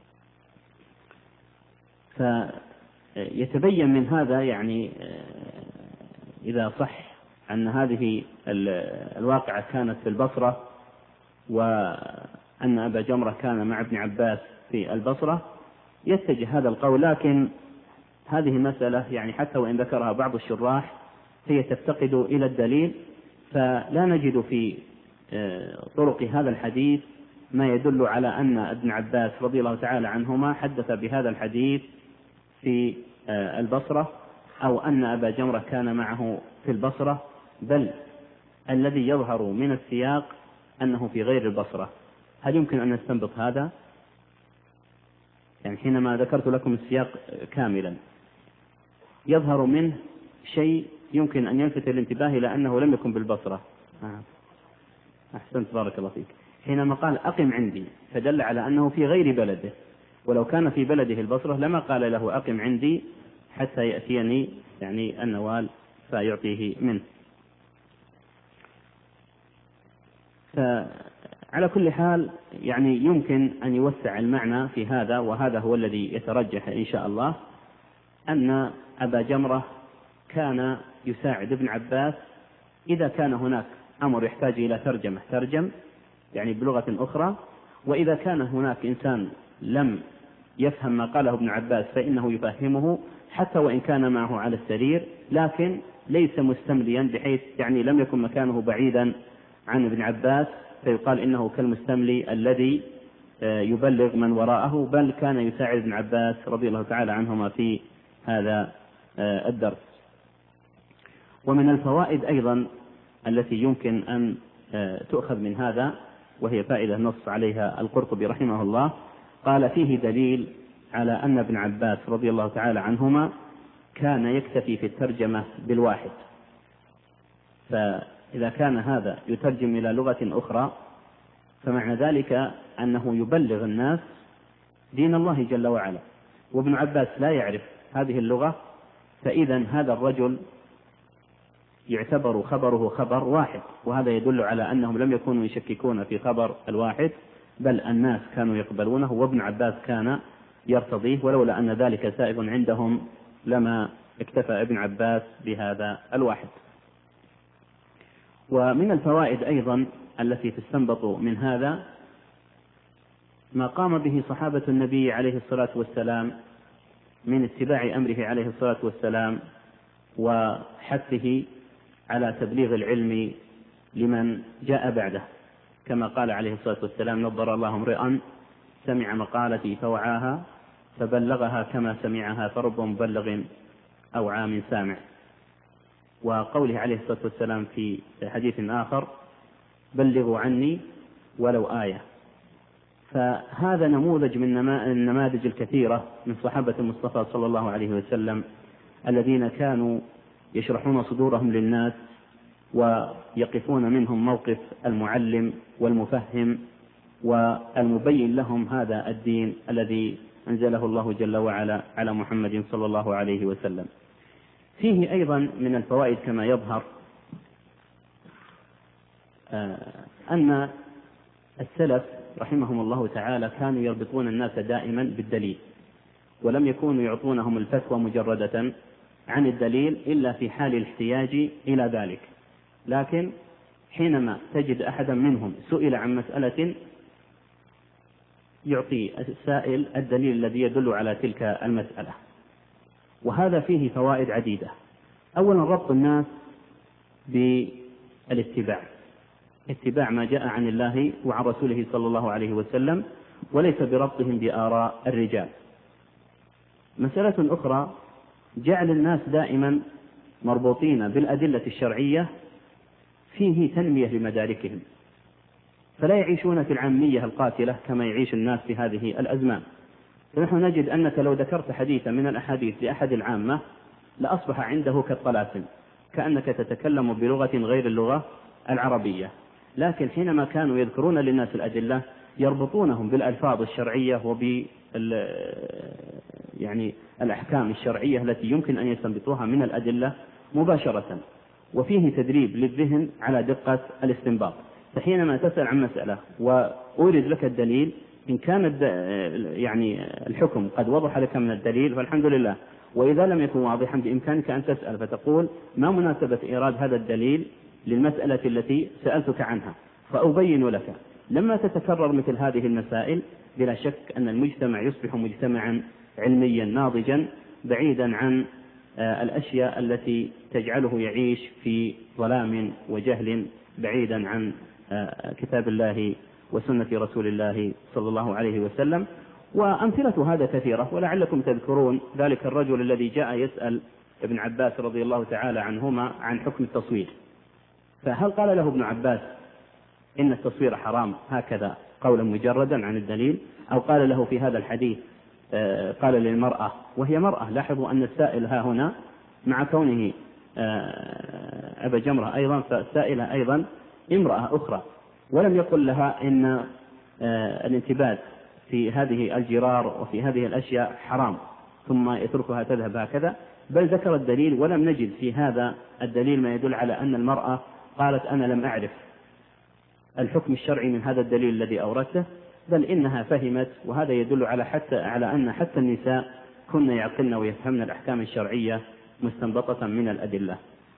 فيتبين من هذا يعني إذا صح أن هذه الواقعة كانت في البصرة وأن أبا جمرة كان مع ابن عباس في البصرة يتجه هذا القول، لكن هذه مسألة يعني حتى وإن ذكرها بعض الشراح هي تفتقد إلى الدليل، فلا نجد في طرق هذا الحديث ما يدل على أن ابن عباس رضي الله تعالى عنهما حدث بهذا الحديث في البصرة أو أن أبا جمرة كان معه في البصرة، بل الذي يظهر من السياق أنه في غير البصرة. هل يمكن أن نستنبط هذا؟ يعني حينما ذكرت لكم السياق كاملا يظهر منه شيء يمكن أن يلفت الانتباه إلى أنه لم يكن بالبصرة. أحسنت بارك الله فيك. حينما قال أقم عندي فدل على أنه في غير بلده، ولو كان في بلده البصرة لما قال له أقم عندي حتى يأتيني يعني النوال فيعطيه منه. فعلى كل حال يعني يمكن أن يوسع المعنى في هذا، وهذا هو الذي يترجح إن شاء الله، أن أبا جمرة كان يساعد ابن عباس إذا كان هناك أمر يحتاج إلى ترجمة ترجم يعني بلغة أخرى، وإذا كان هناك إنسان لم يفهم ما قاله ابن عباس فإنه يفهمه حتى وإن كان معه على السرير، لكن ليس مستمليا بحيث يعني لم يكن مكانه بعيدا عن ابن عباس فيقال إنه كالمستملي الذي يبلغ من وراءه، بل كان يساعد ابن عباس رضي الله تعالى عنهما في هذا الدرس. ومن الفوائد أيضا التي يمكن أن تؤخذ من هذا، وهي فائدة نص عليها القرطبي رحمه الله، قال فيه دليل على أن ابن عباس رضي الله تعالى عنهما كان يكتفي في الترجمة بالواحد، فإذا كان هذا يترجم إلى لغة أخرى فمعنى ذلك أنه يبلغ الناس دين الله جل وعلا، وابن عباس لا يعرف هذه اللغة، فإذا هذا الرجل يعتبر خبره خبر واحد، وهذا يدل على أنهم لم يكونوا يشككون في خبر الواحد، بل الناس كانوا يقبلونه، وابن عباس كان يرتضيه، ولولا أن ذلك سائغ عندهم لما اكتفى ابن عباس بهذا الواحد. ومن الفوائد أيضا التي تستنبط من هذا ما قام به صحابة النبي عليه الصلاة والسلام من اتباع أمره عليه الصلاة والسلام وحثه على تبليغ العلم لمن جاء بعده، كما قال عليه الصلاة والسلام: نظر الله امرئا سمع مقالتي فوعاها فبلغها كما سمعها فرب مبلغ أو عام سامع. وقوله عليه الصلاة والسلام في حديث آخر: بلغوا عني ولو آية. فهذا نموذج من النماذج الكثيرة من صحابة المصطفى صلى الله عليه وسلم الذين كانوا يشرحون صدورهم للناس ويقفون منهم موقف المعلم والمفهم والمبين لهم هذا الدين الذي أنزله الله جل وعلا على محمد صلى الله عليه وسلم. فيه أيضا من الفوائد كما يظهر أن السلف رحمهم الله تعالى كانوا يربطون الناس دائما بالدليل، ولم يكونوا يعطونهم الفتوى مجردة عن الدليل إلا في حال الاحتياج إلى ذلك. لكن حينما تجد أحدا منهم سئل عن مسألة يعطي السائل الدليل الذي يدل على تلك المسألة. وهذا فيه فوائد عديدة. أولا، ربط الناس بالاتباع، اتباع ما جاء عن الله وعن رسوله صلى الله عليه وسلم، وليس بربطهم بآراء الرجال. مسألة أخرى، جعل الناس دائما مربوطين بالأدلة الشرعية فيه تنمية لمداركهم، فلا يعيشون في العامية القاتلة كما يعيش الناس في هذه الأزمان. فنحن نجد أنك لو ذكرت حديثا من الأحاديث لأحد العامة لأصبح عنده كالطلاسم، كأنك تتكلم بلغة غير اللغة العربية. لكن حينما كانوا يذكرون للناس الأدلة يربطونهم بالألفاظ الشرعية وب يعني الأحكام الشرعية التي يمكن أن يستنبطوها من الأدلة مباشرة، وفيه تدريب للذهن على دقة الاستنباط. فحينما تسأل عن مسألة وأورد لك الدليل، إن كان يعني الحكم قد وضح لك من الدليل فالحمد لله، وإذا لم يكن واضحا بإمكانك أن تسأل فتقول: ما مناسبة إيراد هذا الدليل للمسألة التي سألتك عنها، فأبين لك. لما تتكرر مثل هذه المسائل بلا شك أن المجتمع يصبح مجتمعا علميا ناضجا، بعيدا عن الأشياء التي تجعله يعيش في ظلام وجهل، بعيدا عن كتاب الله وسنة رسول الله صلى الله عليه وسلم. وأمثلة هذا كثيرة، ولعلكم تذكرون ذلك الرجل الذي جاء يسأل ابن عباس رضي الله تعالى عنهما عن حكم التصوير، فهل قال له ابن عباس إن التصوير حرام هكذا قولا مجردا عن الدليل، أو قال له في هذا الحديث قال للمرأة وهي مرأة؟ لاحظوا أن السائل ها هنا مع كونه أبا جمرة أيضا، فالسائلة أيضا امرأة أخرى، ولم يقل لها إن الانتباه في هذه الجرار وفي هذه الأشياء حرام ثم يتركها تذهب هكذا، بل ذكر الدليل. ولم نجد في هذا الدليل ما يدل على أن المرأة قالت: أنا لم أعرف الحكم الشرعي من هذا الدليل الذي أوردته، بل إنها فهمت. وهذا يدل على حتى على أن حتى النساء كن يعقلن ويفهمن الأحكام الشرعية مستنبطة من الأدلة.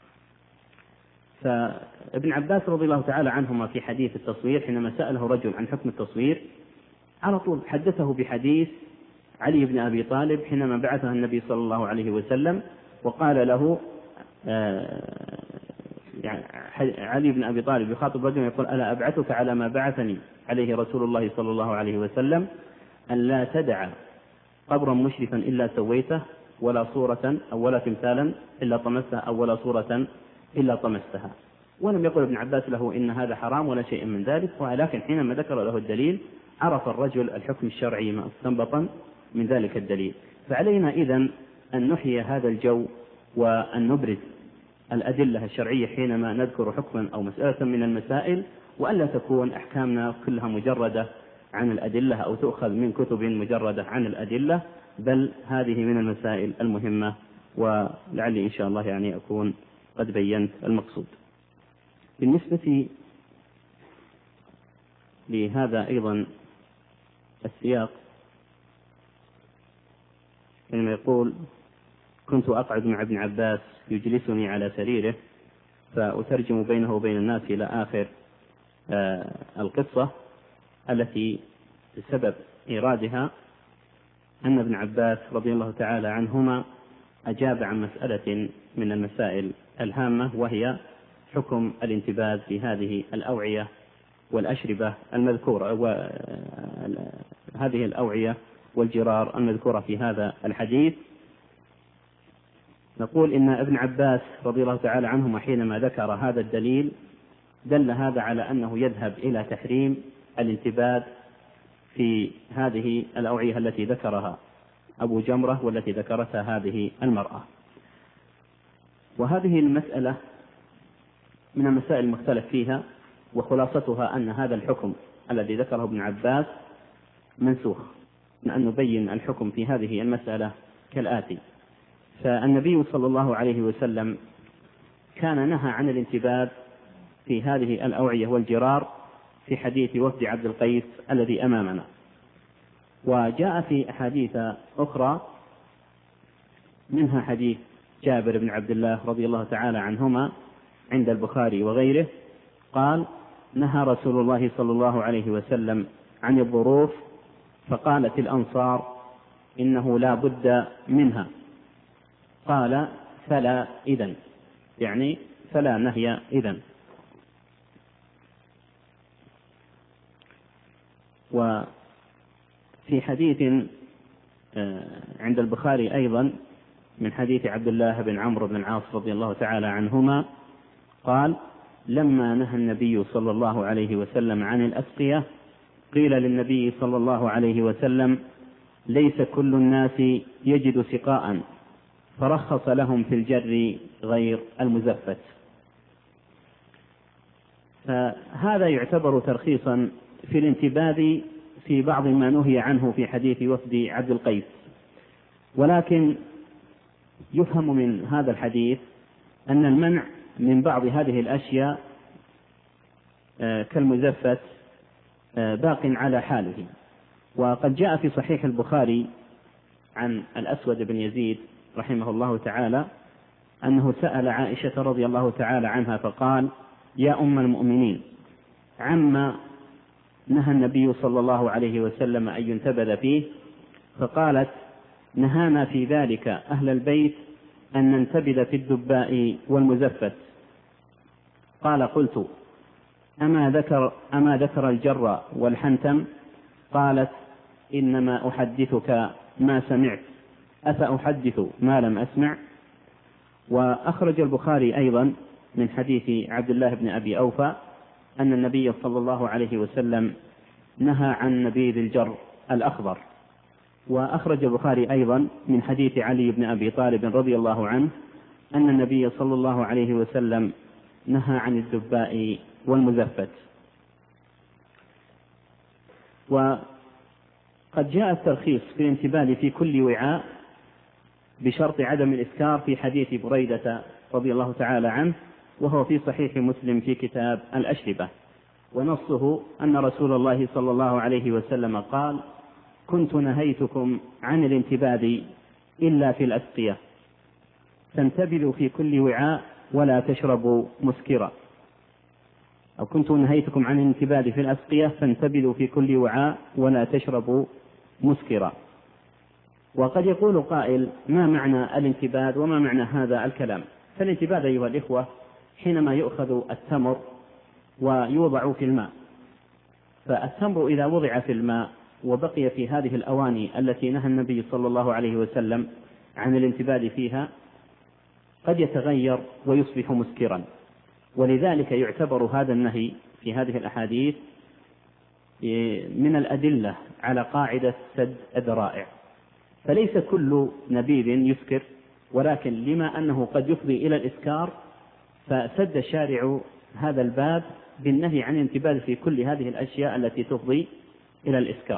فابن عباس رضي الله تعالى عنهما في حديث التصوير حينما سأله رجل عن حكم التصوير على طول حدثه بحديث علي بن أبي طالب حينما بعثه النبي صلى الله عليه وسلم وقال له يعني علي بن أبي طالب يخاطب رجل يقول: ألا أبعثك على ما بعثني عليه رسول الله صلى الله عليه وسلم، أن لا تدع قبرا مشرفا إلا سويته، ولا صورة أو ولا تمثالا إلا طمستها، أو ولا صورة إلا طمستها. ولم يقل ابن عباس له إن هذا حرام ولا شيء من ذلك، ولكن حينما ذكر له الدليل عرف الرجل الحكم الشرعي ما استنبطا من ذلك الدليل. فعلينا إذن أن نحيي هذا الجو وأن نبرز الأدلة الشرعية حينما نذكر حكما أو مسألة من المسائل، وألا تكون أحكامنا كلها مجردة عن الأدلة أو تؤخذ من كتب مجردة عن الأدلة، بل هذه من المسائل المهمة. ولعلي إن شاء الله يعني أكون قد بينت المقصود. بالنسبة لهذا أيضا السياق حينما يقول: كنت أقعد مع ابن عباس يجلسني على سريره فأترجم بينه وبين الناس إلى آخر آه القصة التي بسبب إيرادها أن ابن عباس رضي الله تعالى عنهما أجاب عن مسألة من المسائل الهامة، وهي حكم الانتباذ في هذه الأوعية والأشربة المذكورة، وهذه الأوعية والجرار المذكورة في هذا الحديث. نقول إن ابن عباس رضي الله تعالى عنهما حينما ذكر هذا الدليل دل هذا على أنه يذهب إلى تحريم الانتباذ في هذه الأوعية التي ذكرها أبو جمرة والتي ذكرتها هذه المرأة. وهذه المسألة من المسائل المختلف فيها، وخلاصتها أن هذا الحكم الذي ذكره ابن عباس منسوخ. أن نبين الحكم في هذه المسألة كالآتي: فالنبي صلى الله عليه وسلم كان نهى عن الانتباذ في هذه الأوعية والجرار في حديث وفد عبد القيس الذي أمامنا، وجاء في أحاديث أخرى منها حديث جابر بن عبد الله رضي الله تعالى عنهما عند البخاري وغيره قال: نهى رسول الله صلى الله عليه وسلم عن الظروف، فقالت الأنصار: إنه لا بد منها. قال: فلا إذن، يعني فلا نهي إذن. وفي حديث عند البخاري أيضا من حديث عبد الله بن عمرو بن العاص رضي الله تعالى عنهما قال: لما نهى النبي صلى الله عليه وسلم عن الأسقية قيل للنبي صلى الله عليه وسلم: ليس كل الناس يجد سقاء، فرخص لهم في الجر غير المزفت. فهذا يعتبر ترخيصا في الانتباذ في بعض ما نهي عنه في حديث وفد عبد القيس، ولكن يفهم من هذا الحديث أن المنع من بعض هذه الأشياء كالمزفت باق على حاله. وقد جاء في صحيح البخاري عن الأسود بن يزيد رحمه الله تعالى أنه سأل عائشة رضي الله تعالى عنها فقال: يا أم المؤمنين، عما نهى النبي صلى الله عليه وسلم أن ينتبذ فيه؟ فقالت: نهانا في ذلك أهل البيت أن ننتبذ في الدباء والمزفت. قال: قلت: أما ذكر, أما ذكر الجر والحنتم؟ قالت: إنما أحدثك ما سمعت، أفأحدث ما لم أسمع؟ وأخرج البخاري أيضا من حديث عبد الله بن أبي أوفى أن النبي صلى الله عليه وسلم نهى عن نبيذ الجر الأخضر. وأخرج البخاري أيضا من حديث علي بن أبي طالب رضي الله عنه أن النبي صلى الله عليه وسلم نهى عن الدباء والمزفت. وقد جاء الترخيص في الانتباه في كل وعاء بشرط عدم الإسكار في حديث بريدة رضي الله تعالى عنه، وهو في صحيح مسلم في كتاب الأشربة، ونصه أن رسول الله صلى الله عليه وسلم قال: كنت نهيتكم عن الانتباذ إلا في الأسقية، فانتبذوا في كل وعاء ولا تشربوا مسكرا. أو كنت نهيتكم عن الانتباذ في الأسقية فانتبذوا في كل وعاء ولا تشربوا مسكرا. وقد يقول قائل: ما معنى الانتباذ وما معنى هذا الكلام؟ فالانتباذ أيها الإخوة حينما يؤخذ التمر ويوضع في الماء، فالتمر إذا وضع في الماء وبقي في هذه الأواني التي نهى النبي صلى الله عليه وسلم عن الانتباذ فيها قد يتغير ويصبح مسكرا، ولذلك يعتبر هذا النهي في هذه الأحاديث من الأدلة على قاعدة سد الذرائع. فليس كل نبيذ يسكر، ولكن لما أنه قد يفضي إلى الإسكار فسد الشارع هذا الباب بالنهي عن الانتباذ في كل هذه الأشياء التي تفضي إلى الإسكار.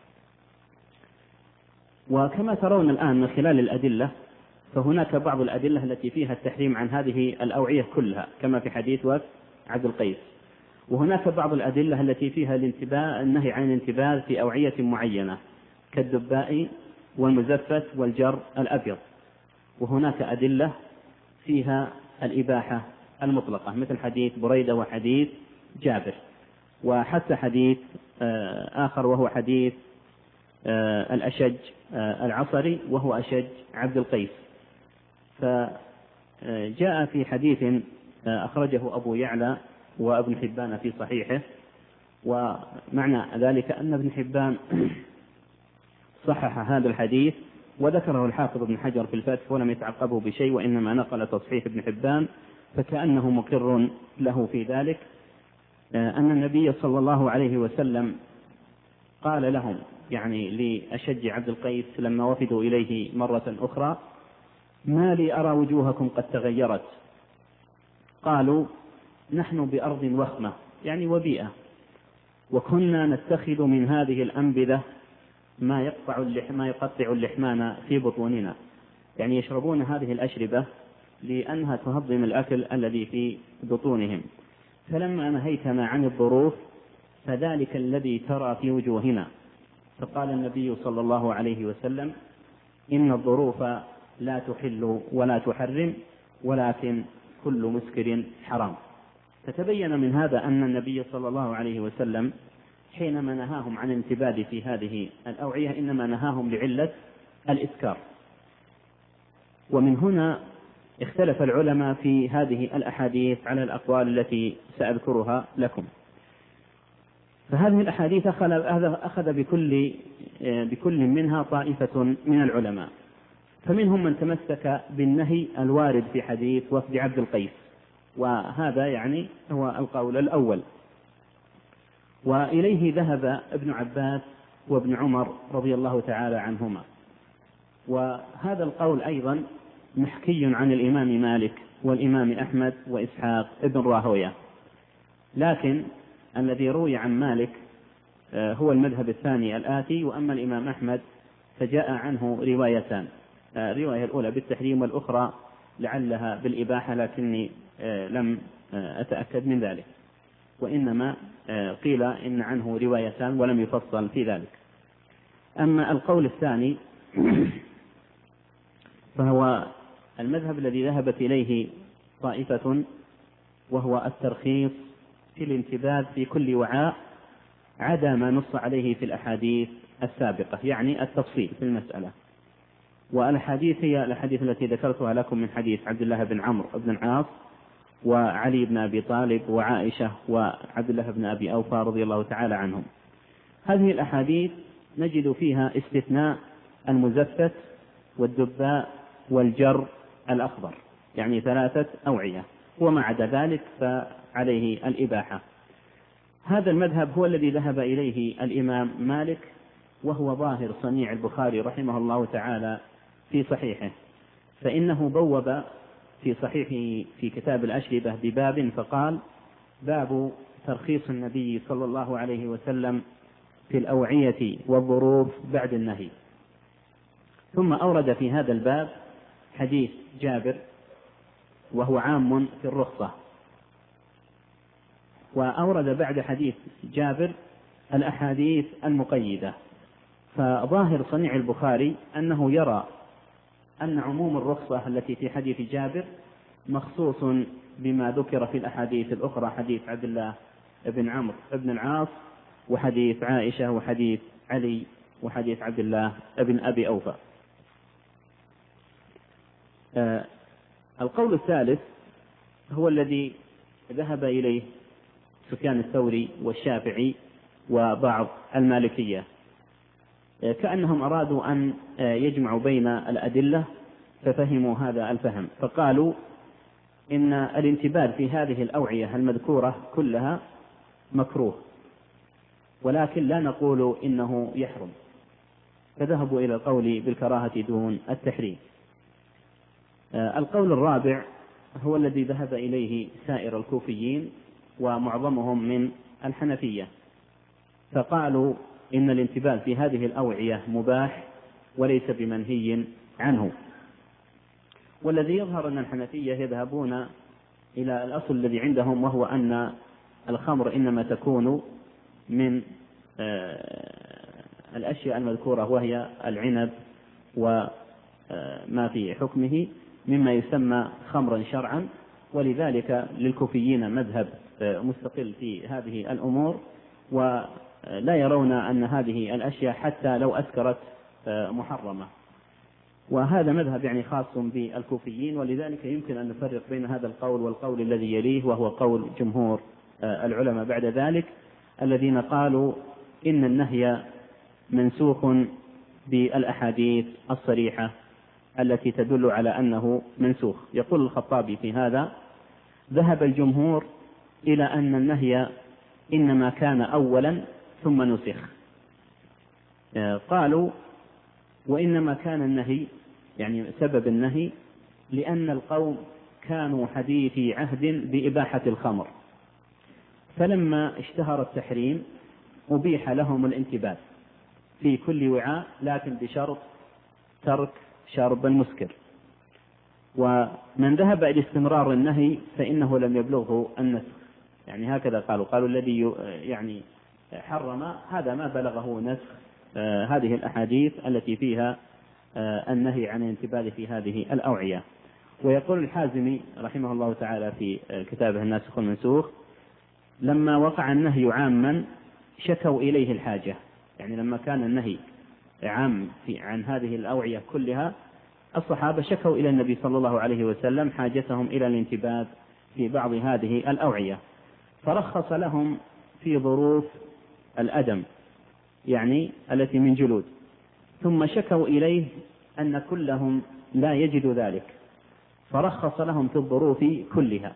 وكما ترون الآن من خلال الأدلة فهناك بعض الأدلة التي فيها التحريم عن هذه الأوعية كلها كما في حديث وفد عبد القيس، وهناك بعض الأدلة التي فيها الانتباه النهي عن الانتباذ في أوعية معينة كالدباء والمزفت والجر الأبيض، وهناك أدلة فيها الإباحة المطلقة مثل حديث بريدة وحديث جابر، وحتى حديث آخر وهو حديث الأشج العصري وهو أشج عبد القيس. فجاء في حديث أخرجه أبو يعلى وابن حبان في صحيحه. ومعنى ذلك أن ابن حبان صحح هذا الحديث وذكره الحافظ ابن حجر في الفتح ولم يتعقبه بشيء، وإنما نقل تصحيح ابن حبان، فكأنه مقر له في ذلك أن النبي صلى الله عليه وسلم قال لهم، يعني لأشج عبد القيس لما وفدوا إليه مرة أخرى: ما لي أرى وجوهكم قد تغيرت؟ قالوا: نحن بأرض وخمة، يعني وبيئة، وكنا نتخذ من هذه الأنبذة ما يقطع ما يقطع اللحمان في بطوننا، يعني يشربون هذه الأشربة لأنها تهضم الأكل الذي في بطونهم. فلما نهيتنا عن الظروف فذلك الذي ترى في وجوهنا. فقال النبي صلى الله عليه وسلم: إن الظروف لا تحل ولا تحرم، ولكن كل مسكر حرام. فتبين من هذا أن النبي صلى الله عليه وسلم حينما نهاهم عن الانتباد في هذه الأوعية إنما نهاهم لعلة الإسكار. ومن هنا اختلف العلماء في هذه الأحاديث على الأقوال التي سأذكرها لكم. فهذه الأحاديث أخذ بكل بكل منها طائفة من العلماء، فمنهم من تمسك بالنهي الوارد في حديث وفد عبد القيس، وهذا يعني هو القول الأول، وإليه ذهب ابن عباس وابن عمر رضي الله تعالى عنهما. وهذا القول أيضا محكي عن الإمام مالك والإمام أحمد وإسحاق ابن راهوية، لكن الذي روي عن مالك هو المذهب الثاني الآتي، وأما الإمام أحمد فجاء عنه روايتان، الرواية الأولى بالتحريم والأخرى لعلها بالإباحة، لكني لم أتأكد من ذلك، وإنما قيل إن عنه روايتان ولم يفصل في ذلك. أما القول الثاني فهو المذهب الذي ذهبت إليه طائفة، وهو الترخيص في الانتباه في كل وعاء عدا ما نص عليه في الأحاديث السابقة، يعني التفصيل في المسألة. والأحاديث هي الأحاديث التي ذكرتها لكم من حديث عبد الله بن عمرو بن العاص وعلي بن أبي طالب وعائشة وعبد الله بن أبي أوفى رضي الله تعالى عنهم. هذه الأحاديث نجد فيها استثناء المزفت والدباء والجر الأخضر، يعني ثلاثة أوعية، وما عدا ذلك فعليه الإباحة. هذا المذهب هو الذي ذهب إليه الإمام مالك، وهو ظاهر صنيع البخاري رحمه الله تعالى في صحيحه، فإنه بوب في صحيحه في كتاب الأشربة بباب فقال: باب ترخيص النبي صلى الله عليه وسلم في الأوعية والظروف بعد النهي. ثم أورد في هذا الباب حديث جابر وهو عام في الرخصة، وأورد بعد حديث جابر الأحاديث المقيدة. فظاهر صنيع البخاري أنه يرى أن عموم الرخصة التي في حديث جابر مخصوص بما ذكر في الأحاديث الأخرى، حديث عبد الله بن عمرو بن العاص وحديث عائشة وحديث علي وحديث عبد الله بن أبي أوفى. آه القول الثالث هو الذي ذهب إليه سفيان الثوري والشافعي وبعض المالكية، آه كأنهم أرادوا أن آه يجمعوا بين الأدلة ففهموا هذا الفهم، فقالوا إن الانتباه في هذه الأوعية المذكورة كلها مكروه، ولكن لا نقول إنه يحرم، فذهبوا إلى القول بالكراهة دون التحريم. آه القول الرابع هو الذي ذهب إليه سائر الكوفيين ومعظمهم من الحنفية، فقالوا إن الانتباه في هذه الأوعية مباح وليس بمنهي عنه. والذي يظهر أن الحنفية يذهبون إلى الأصل الذي عندهم، وهو أن الخمر إنما تكون من الأشياء المذكورة، وهي العنب وما في حكمه مما يسمى خمرا شرعا، ولذلك للكوفيين مذهب مستقل في هذه الأمور، ولا يرون أن هذه الأشياء حتى لو أسكرت محرمة. وهذا مذهب يعني خاص بالكوفيين، ولذلك يمكن أن نفرق بين هذا القول والقول الذي يليه، وهو قول جمهور العلماء بعد ذلك الذين قالوا إن النهي منسوخ بالأحاديث الصريحة التي تدل على أنه منسوخ. يقول الخطابي في هذا: ذهب الجمهور إلى أن النهي إنما كان أولا ثم نسخ. قالوا وإنما كان النهي يعني سبب النهي لأن القوم كانوا حديثي عهد بإباحة الخمر، فلما اشتهر التحريم أبيح لهم الانتباه في كل وعاء، لكن بشرط ترك شرب المسكر. ومن ذهب إلى استمرار النهي فإنه لم يبلغه النسخ، يعني هكذا قالوا قالوا الذي يعني حرم هذا ما بلغه نسخ آه هذه الأحاديث التي فيها آه النهي عن الانتباه في هذه الأوعية. ويقول الحازمي رحمه الله تعالى في آه كتابه الناسخ والمنسوخ: لما وقع النهي عاما شكوا إليه الحاجة، يعني لما كان النهي عام في عن هذه الأوعية كلها الصحابة شكوا إلى النبي صلى الله عليه وسلم حاجتهم إلى الانتباه في بعض هذه الأوعية، فرخص لهم في ظروف الأدم يعني التي من جلود، ثم شكوا إليه أن كلهم لا يجد ذلك فرخص لهم في الظروف كلها.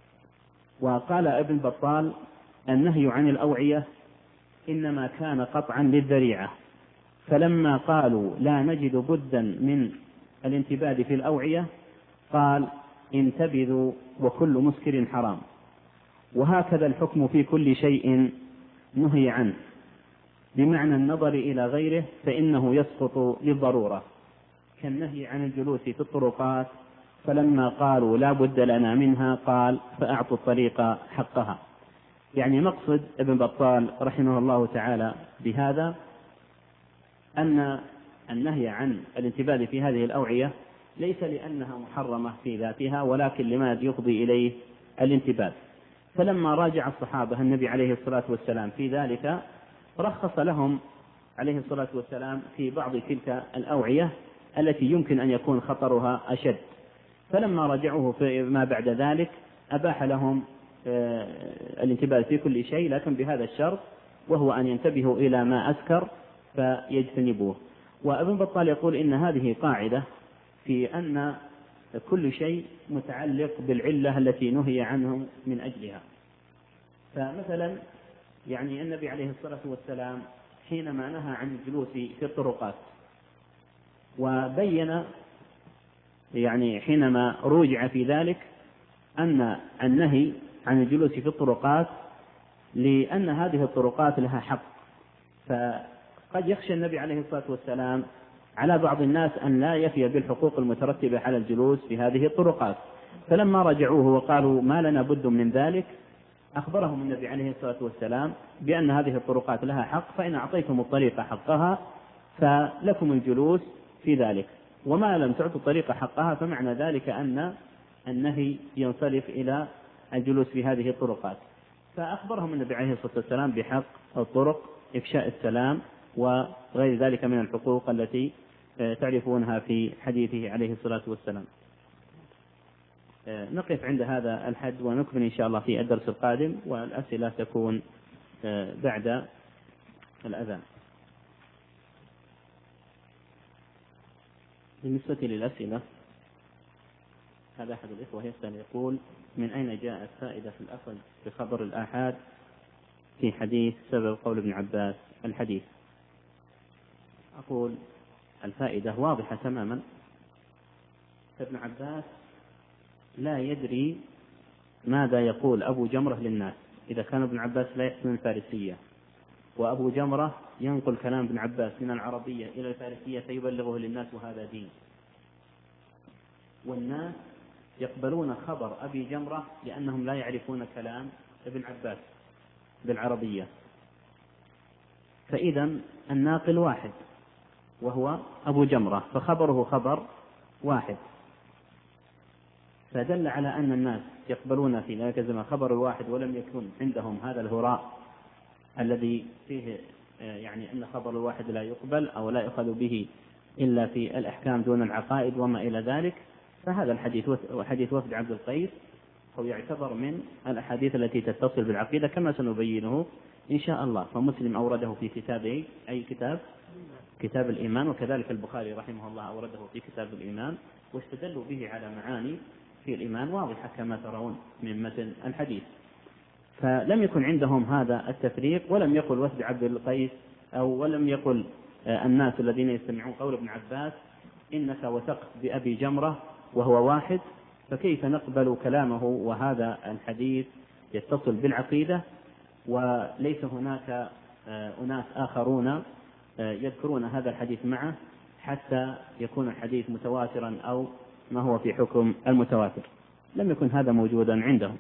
وقال ابن بطال: النهي عن الأوعية إنما كان قطعا للذريعة، فلما قالوا لا نجد بدا من الانتباه في الأوعية قال: انتبذوا وكل مسكر حرام. وهكذا الحكم في كل شيء نهي عنه بمعنى النظر إلى غيره فإنه يسقط للضرورة، كالنهي عن الجلوس في الطرقات، فلما قالوا لا بد لنا منها قال: فأعطوا الطريق حقها. يعني مقصد ابن بطال رحمه الله تعالى بهذا أن النهي عن الانتباه في هذه الأوعية ليس لأنها محرمة في ذاتها، ولكن لما يفضي إليه الانتباه. فلما راجع الصحابة النبي عليه الصلاة والسلام في ذلك رخص لهم عليه الصلاة والسلام في بعض تلك الأوعية التي يمكن أن يكون خطرها أشد، فلما رجعوه في ما بعد ذلك أباح لهم الانتباه في كل شيء، لكن بهذا الشرط وهو أن ينتبهوا إلى ما أسكر فيجتنبوه. وابن بطال يقول إن هذه قاعدة في أن كل شيء متعلق بالعلة التي نهي عنه من أجلها. فمثلا يعني النبي عليه الصلاة والسلام حينما نهى عن الجلوس في الطرقات وبين يعني حينما روجع في ذلك أن النهي عن الجلوس في الطرقات لأن هذه الطرقات لها حق، فقد يخشى النبي عليه الصلاة والسلام على بعض الناس أن لا يفي بالحقوق المترتبة على الجلوس في هذه الطرقات، فلما رجعوه وقالوا ما لنا بد من ذلك أخبرهم النبي عليه الصلاة والسلام بأن هذه الطرقات لها حق، فإن أعطيتم الطريق حقها فلكم الجلوس في ذلك، وما لم تعطوا الطريق حقها فمعنى ذلك أن النهي ينصرف إلى الجلوس في هذه الطرقات. فأخبرهم النبي عليه الصلاة والسلام بحق الطرق، إفشاء السلام وغير ذلك من الحقوق التي تعرفونها في حديثه عليه الصلاة والسلام. نقف عند هذا الحد ونكمل إن شاء الله في الدرس القادم، والأسئلة تكون بعد الأذان. بالنسبة للأسئلة هذا أحد الإخوة يسأل يقول: من أين جاءت فائدة في الأخذ بخبر الآحاد في حديث سبب قول ابن عباس الحديث؟ أقول الفائدة واضحة تماما. ابن عباس لا يدري ماذا يقول أبو جمرة للناس، إذا كان ابن عباس لا يحسن الفارسية وأبو جمرة ينقل كلام ابن عباس من العربية إلى الفارسية فيبلغه للناس وهذا دين، والناس يقبلون خبر أبي جمرة لأنهم لا يعرفون كلام ابن عباس بالعربية، فإذا الناقل واحد وهو أبو جمرة، فخبره خبر واحد، فدل على أن الناس يقبلون في ذلك الزمان خبر الواحد، ولم يكن عندهم هذا الهراء الذي فيه يعني أن خبر الواحد لا يقبل أو لا يؤخذ به إلا في الأحكام دون العقائد وما إلى ذلك، فهذا الحديث وحديث وفد عبد القيس هو يعتبر من الأحاديث التي تتصل بالعقيدة كما سنبينه إن شاء الله. فمسلم أورده في كتابه أي كتاب كتاب الإيمان، وكذلك البخاري رحمه الله أورده في كتاب الإيمان، واستدلوا به على معاني في الإيمان واضحة كما ترون من متن الحديث. فلم يكن عندهم هذا التفريق، ولم يقل وفد عبد القيس أو ولم يقل الناس الذين يستمعون قول ابن عباس إنك وثقت بأبي جمرة وهو واحد، فكيف نقبل كلامه وهذا الحديث يتصل بالعقيدة وليس هناك أناس آخرون يذكرون هذا الحديث معه حتى يكون الحديث متواترا أو ما هو في حكم المتواتر. لم يكن هذا موجودا عندهم.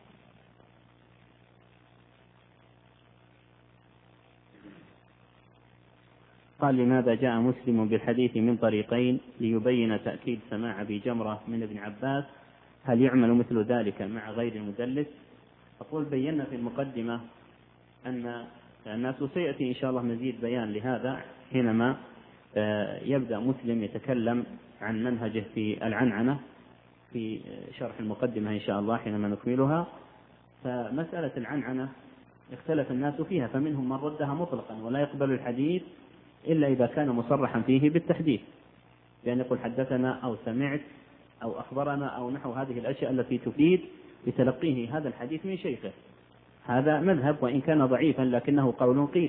قال لماذا جاء مسلم بالحديث من طريقين ليبين تأكيد سماع أبي جمرة من ابن عباس؟ هل يعمل مثل ذلك مع غير المدلس؟ أقول بينا في المقدمة أن الناس سيأتي إن شاء الله مزيد بيان لهذا حينما يبدأ مسلم يتكلم عن منهجه في العنعنة في شرح المقدمة إن شاء الله حينما نكملها. فمسألة العنعنة اختلف الناس فيها، فمنهم من ردها مطلقا ولا يقبل الحديث إلا إذا كان مصرحا فيه بالتحديث، بأن يقول حدثنا أو سمعت أو أخبرنا أو نحو هذه الأشياء التي تفيد بتلقيه هذا الحديث من شيخه. هذا مذهب وإن كان ضعيفا لكنه قول قيل.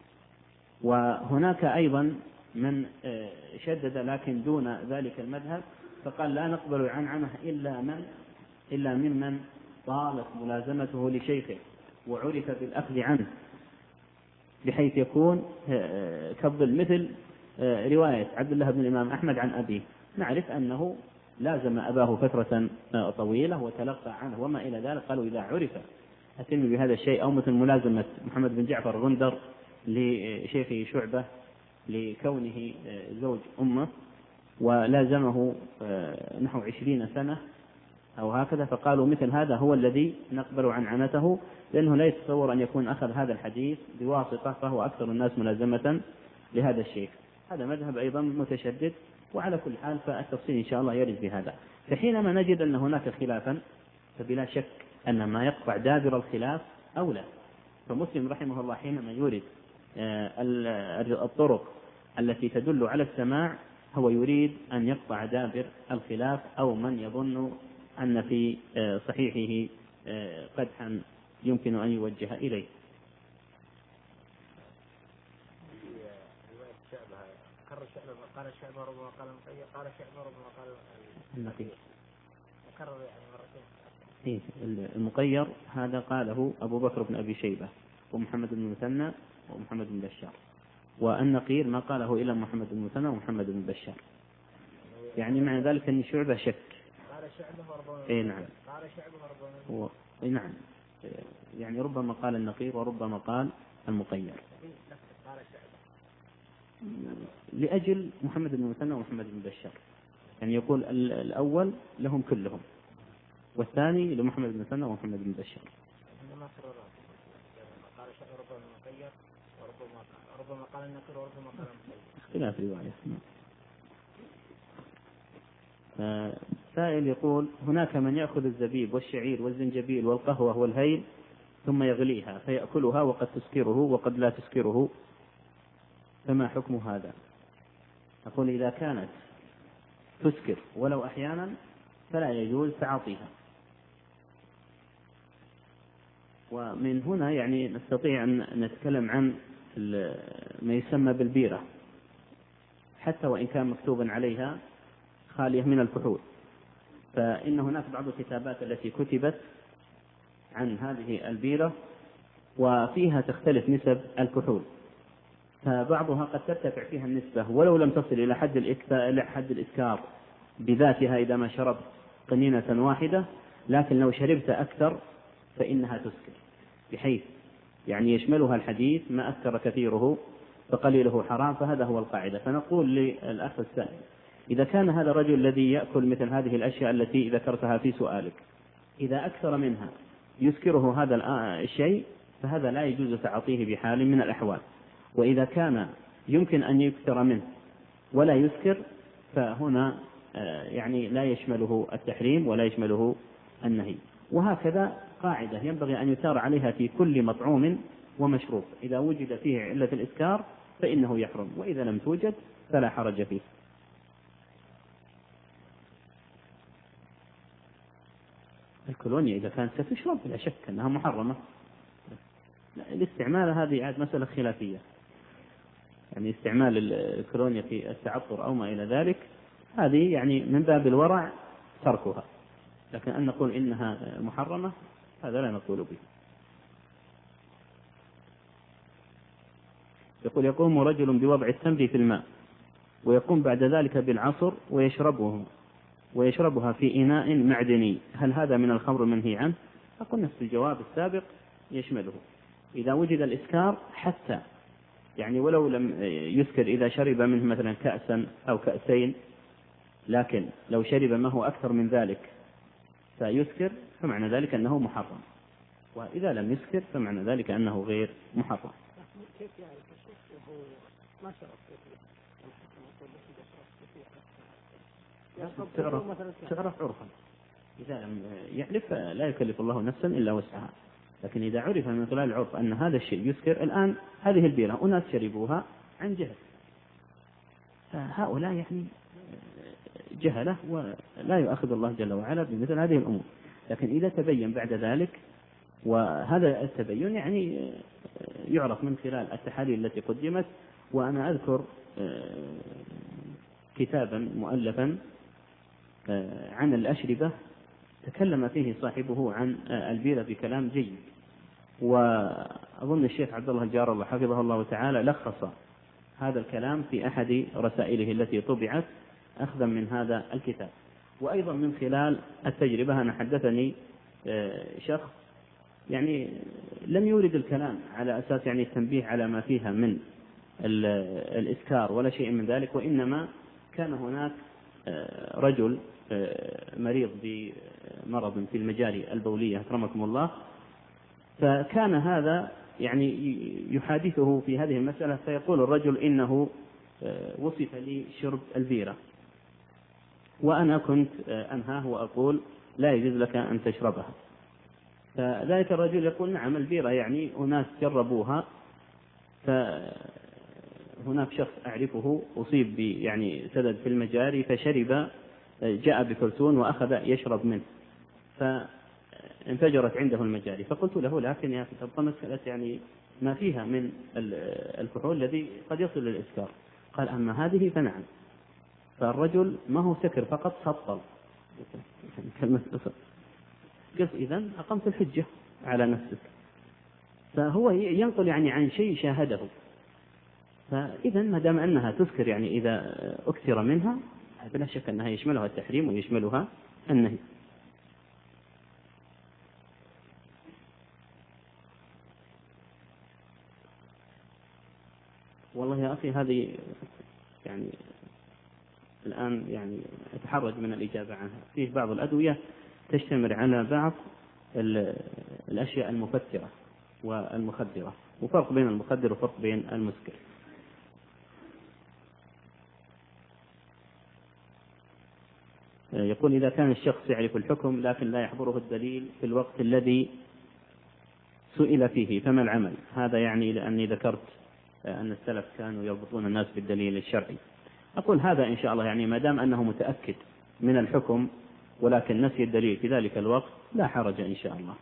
وهناك أيضا من شدد لكن دون ذلك المذهب، فقال لا نقبل العنعنة إلا من إلا ممن طالت ملازمته لشيخه وعرف بالأخذ عنه، بحيث يكون كالظل، مثل رواية عبد الله بن الإمام أحمد عن أبيه، نعرف أنه لازم أباه فترة طويلة وتلقى عنه وما إلى ذلك. قالوا إذا عرف أتم بهذا الشيء، أو مثل ملازمة محمد بن جعفر غندر لشيخه شعبة لكونه زوج أمه ولازمه نحو عشرين سنة أو هكذا، فقالوا مثل هذا هو الذي نقبل عنعنته، لأنه لا يتصور أن يكون أخذ هذا الحديث بواسطة، فهو أكثر الناس ملازمة لهذا الشيخ. هذا مذهب أيضا متشدد، وعلى كل حال فالتفصيل إن شاء الله يرد بهذا. فحينما نجد أن هناك خلافا فبلا شك أن ما يقطع دابر الخلاف أولى. فمسلم رحمه الله حينما يورد الطرق التي تدل على السماع هو يريد أن يقطع دابر الخلاف أو من يظن أن في صحيحه قدحا يمكن أن يوجه إليه. قال الشعب ربما قال المقير، قال الشعب ربما قال النقير. كرر يعني مرتين. إيه المقير هذا قاله أبو بكر بن أبي شيبة ومحمد بن المثنى ومحمد بن بشار، والنقير ما قاله إلا محمد بن المثنى ومحمد بن بشار. يعني معنى ذلك أن شعبة شك. قال شعبة ربما. إيه نعم. قال شعبة ربما. و... إيه نعم. يعني ربما قال النقير وربما قال المقير. قال شعبة. لأجل محمد بن المثنى ومحمد بن بشار، يعني يقول الأول لهم كلهم والثاني لمحمد بن المثنى ومحمد بن بشار. إنما قال شعبة ربما المقير وربما ربما قال النقير وربما قال المقير. اختلاف رواية. سائل يقول هناك من يأخذ الزبيب والشعير والزنجبيل والقهوة والهيل ثم يغليها فيأكلها وقد تسكره وقد لا تسكره، فما حكم هذا؟ أقول إذا كانت تسكر ولو أحيانا فلا يجوز تعاطيها. ومن هنا يعني نستطيع أن نتكلم عن ما يسمى بالبيرة، حتى وإن كان مكتوبا عليها خالية من الكحول، فإن هناك بعض الكتابات التي كتبت عن هذه البيرة وفيها تختلف نسب الكحول، فبعضها قد ترتفع فيها النسبة ولو لم تصل إلى حد إلى حد الإسكار بذاتها إذا ما شربت قنينة واحدة، لكن لو شربت أكثر فإنها تسكر، بحيث يعني يشملها الحديث ما أسكر كثيره فقليله حرام. فهذا هو القاعدة. فنقول للأخ السائل إذا كان هذا الرجل الذي يأكل مثل هذه الأشياء التي ذكرتها في سؤالك إذا أكثر منها يسكره هذا الشيء فهذا لا يجوز تعاطيه بحال من الأحوال. وإذا كان يمكن أن يكثر منه ولا يسكر فهنا يعني لا يشمله التحريم ولا يشمله النهي. وهكذا قاعدة ينبغي أن يسار عليها في كل مطعوم ومشروب، إذا وجد فيه علة الإسكار فإنه يحرم، وإذا لم توجد فلا حرج فيه. الكولونيا إذا كانت ستشرب لا شك أنها محرمة. الاستعمال هذه عاد مسألة خلافية، يعني استعمال الكولونيا في التعطر أو ما إلى ذلك هذه يعني من باب الورع تركها، لكن أن نقول إنها محرمة هذا لا نقول به. يقول يقوم رجل بوضع التمر في الماء ويقوم بعد ذلك بالعصر ويشربه ويشربها في إناء معدني، هل هذا من الخمر المنهي عنه؟ أقول نفس الجواب السابق يشمله. إذا وجد الإسكار حتى يعني ولو لم يسكر إذا شرب منه مثلا كأسا أو كأسين، لكن لو شرب ما هو أكثر من ذلك فيسكر فمعنى ذلك أنه محرم، وإذا لم يسكر فمعنى ذلك أنه غير محرم. تعرف عرفا، إذا لم يحلف لا يكلف الله نفسا إلا وسعها، لكن إذا عرف من خلال العرف أن هذا الشيء يسكر، الآن هذه البيرة أناس شربوها عن جهل، فهؤلاء يعني جهلة ولا يؤاخذ الله جل وعلا بمثل هذه الأمور. لكن إذا تبين بعد ذلك، وهذا التبين يعني يعرف من خلال التحاليل التي قدمت، وأنا أذكر كتابا مؤلفا عن الأشربة تكلم فيه صاحبه عن البيرة بكلام جيد، وأظن الشيخ عبد الله الجار الله حفظه الله تعالى لخص هذا الكلام في أحد رسائله التي طبعت أخذا من هذا الكتاب. وأيضا من خلال التجربة أنا حدثني شخص يعني لم يورد الكلام على أساس يعني التنبيه على ما فيها من الإسكار ولا شيء من ذلك، وإنما كان هناك رجل مريض بمرض في المجاري البولية أكرمكم الله، فكان هذا يعني يحادثه في هذه المسألة، فيقول الرجل إنه وصف لي شرب البيرة وأنا كنت أنهاه وأقول لا يجوز لك أن تشربها. فذلك الرجل يقول نعم البيرة يعني أناس جربوها، فهناك شخص أعرفه أصيب يعني سدد في المجاري فشرب، جاء بكرتون وأخذ يشرب منه فانفجرت عنده المجاري. فقلت له لكن يا أخي تبقى مسألة يعني ما فيها من الكحول الذي قد يصل للإسكار. قال أما هذه فنعم. فالرجل ما هو سكر فقط سطل كلمة أصل. قلت إذن أقمت الحجة على نفسك. فهو ينقل يعني عن شيء شاهده، فإذا ما دام أنها تسكر يعني إذا أكثر منها بلا شك أنها يشملها التحريم ويشملها النهي. والله يا أخي هذه يعني الآن يعني أتحرج من الإجابة عنها. فيه بعض الأدوية تشتمل على بعض الأشياء المفترة والمخدرة، وفرق بين المخدر وفرق بين المسكر. يقول إذا كان الشخص يعرف الحكم لكن لا يحضره الدليل في الوقت الذي سئل فيه فما العمل؟ هذا يعني لأني ذكرت أن السلف كانوا يربطون الناس بالدليل الشرعي. أقول هذا إن شاء الله يعني ما دام أنه متأكد من الحكم ولكن نسي الدليل في ذلك الوقت لا حرج إن شاء الله.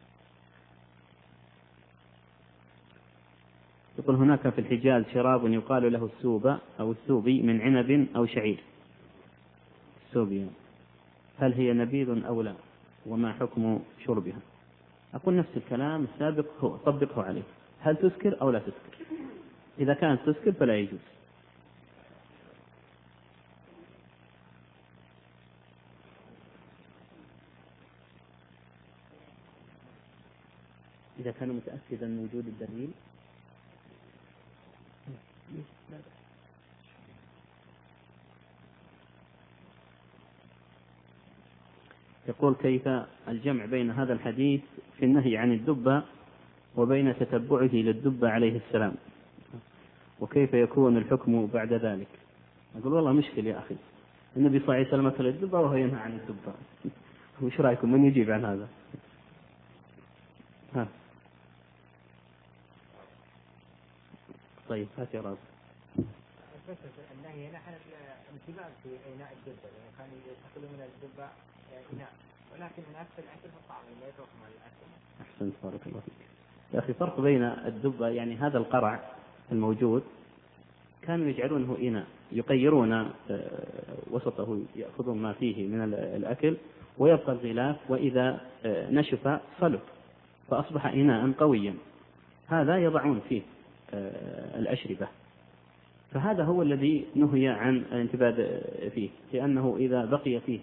يقول هناك في الحجاز شراب يقال له السوبة أو السوبي من عنب أو شعير. السوبي هل هي نبيذ أو لا؟ وما حكم شربها؟ أقول نفس الكلام السابق هو طبقه عليه، هل تسكر أو لا تسكر؟ إذا كانت تسكر فلا يجوز. إذا كان متأكدا من وجود الدليل يقول كيف الجمع بين هذا الحديث في النهي عن الدبة وبين تتبعه للدبة عليه السلام، وكيف يكون الحكم بعد ذلك؟ أقول والله مشكلة يا أخي، النبي صلى الله عليه وسلم أكل الدبة وهو ينهى عن الدبة، وش رأيكم من يجيب عن هذا؟ ها طيب هات يا راس. النهي هنا عن الامتلاك في إناء الدبة، يعني كانوا يأكلوا من الدبة إناء، ولكن من أكل الأكل فالطعام لا يترك مع الأكل. أحسنت بارك الله فيك. يا أخي فرق بين الدبة، يعني هذا القرع الموجود كانوا يجعلونه إناء يقيرون وسطه، يأخذون ما فيه من الأكل ويبقى الغلاف، وإذا نشف صلب فأصبح إناء قويا، هذا يضعون فيه الأشربة. فهذا هو الذي نهي عن الانتباد فيه، لأنه إذا بقي فيه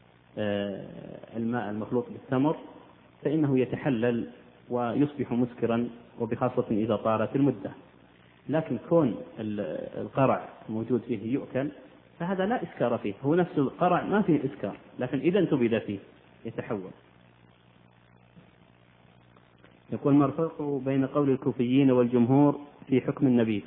الماء المخلوط بالتمر فإنه يتحلل ويصبح مسكرا، وبخاصة إذا طالت المدة. لكن كون القرع موجود فيه يؤكل فهذا لا إسكار فيه، هو نفس القرع ما فيه إسكار، لكن إذا انتبذ فيه يتحول. يقول ما الفرق بين قول الكوفيين والجمهور في حكم النبيذ؟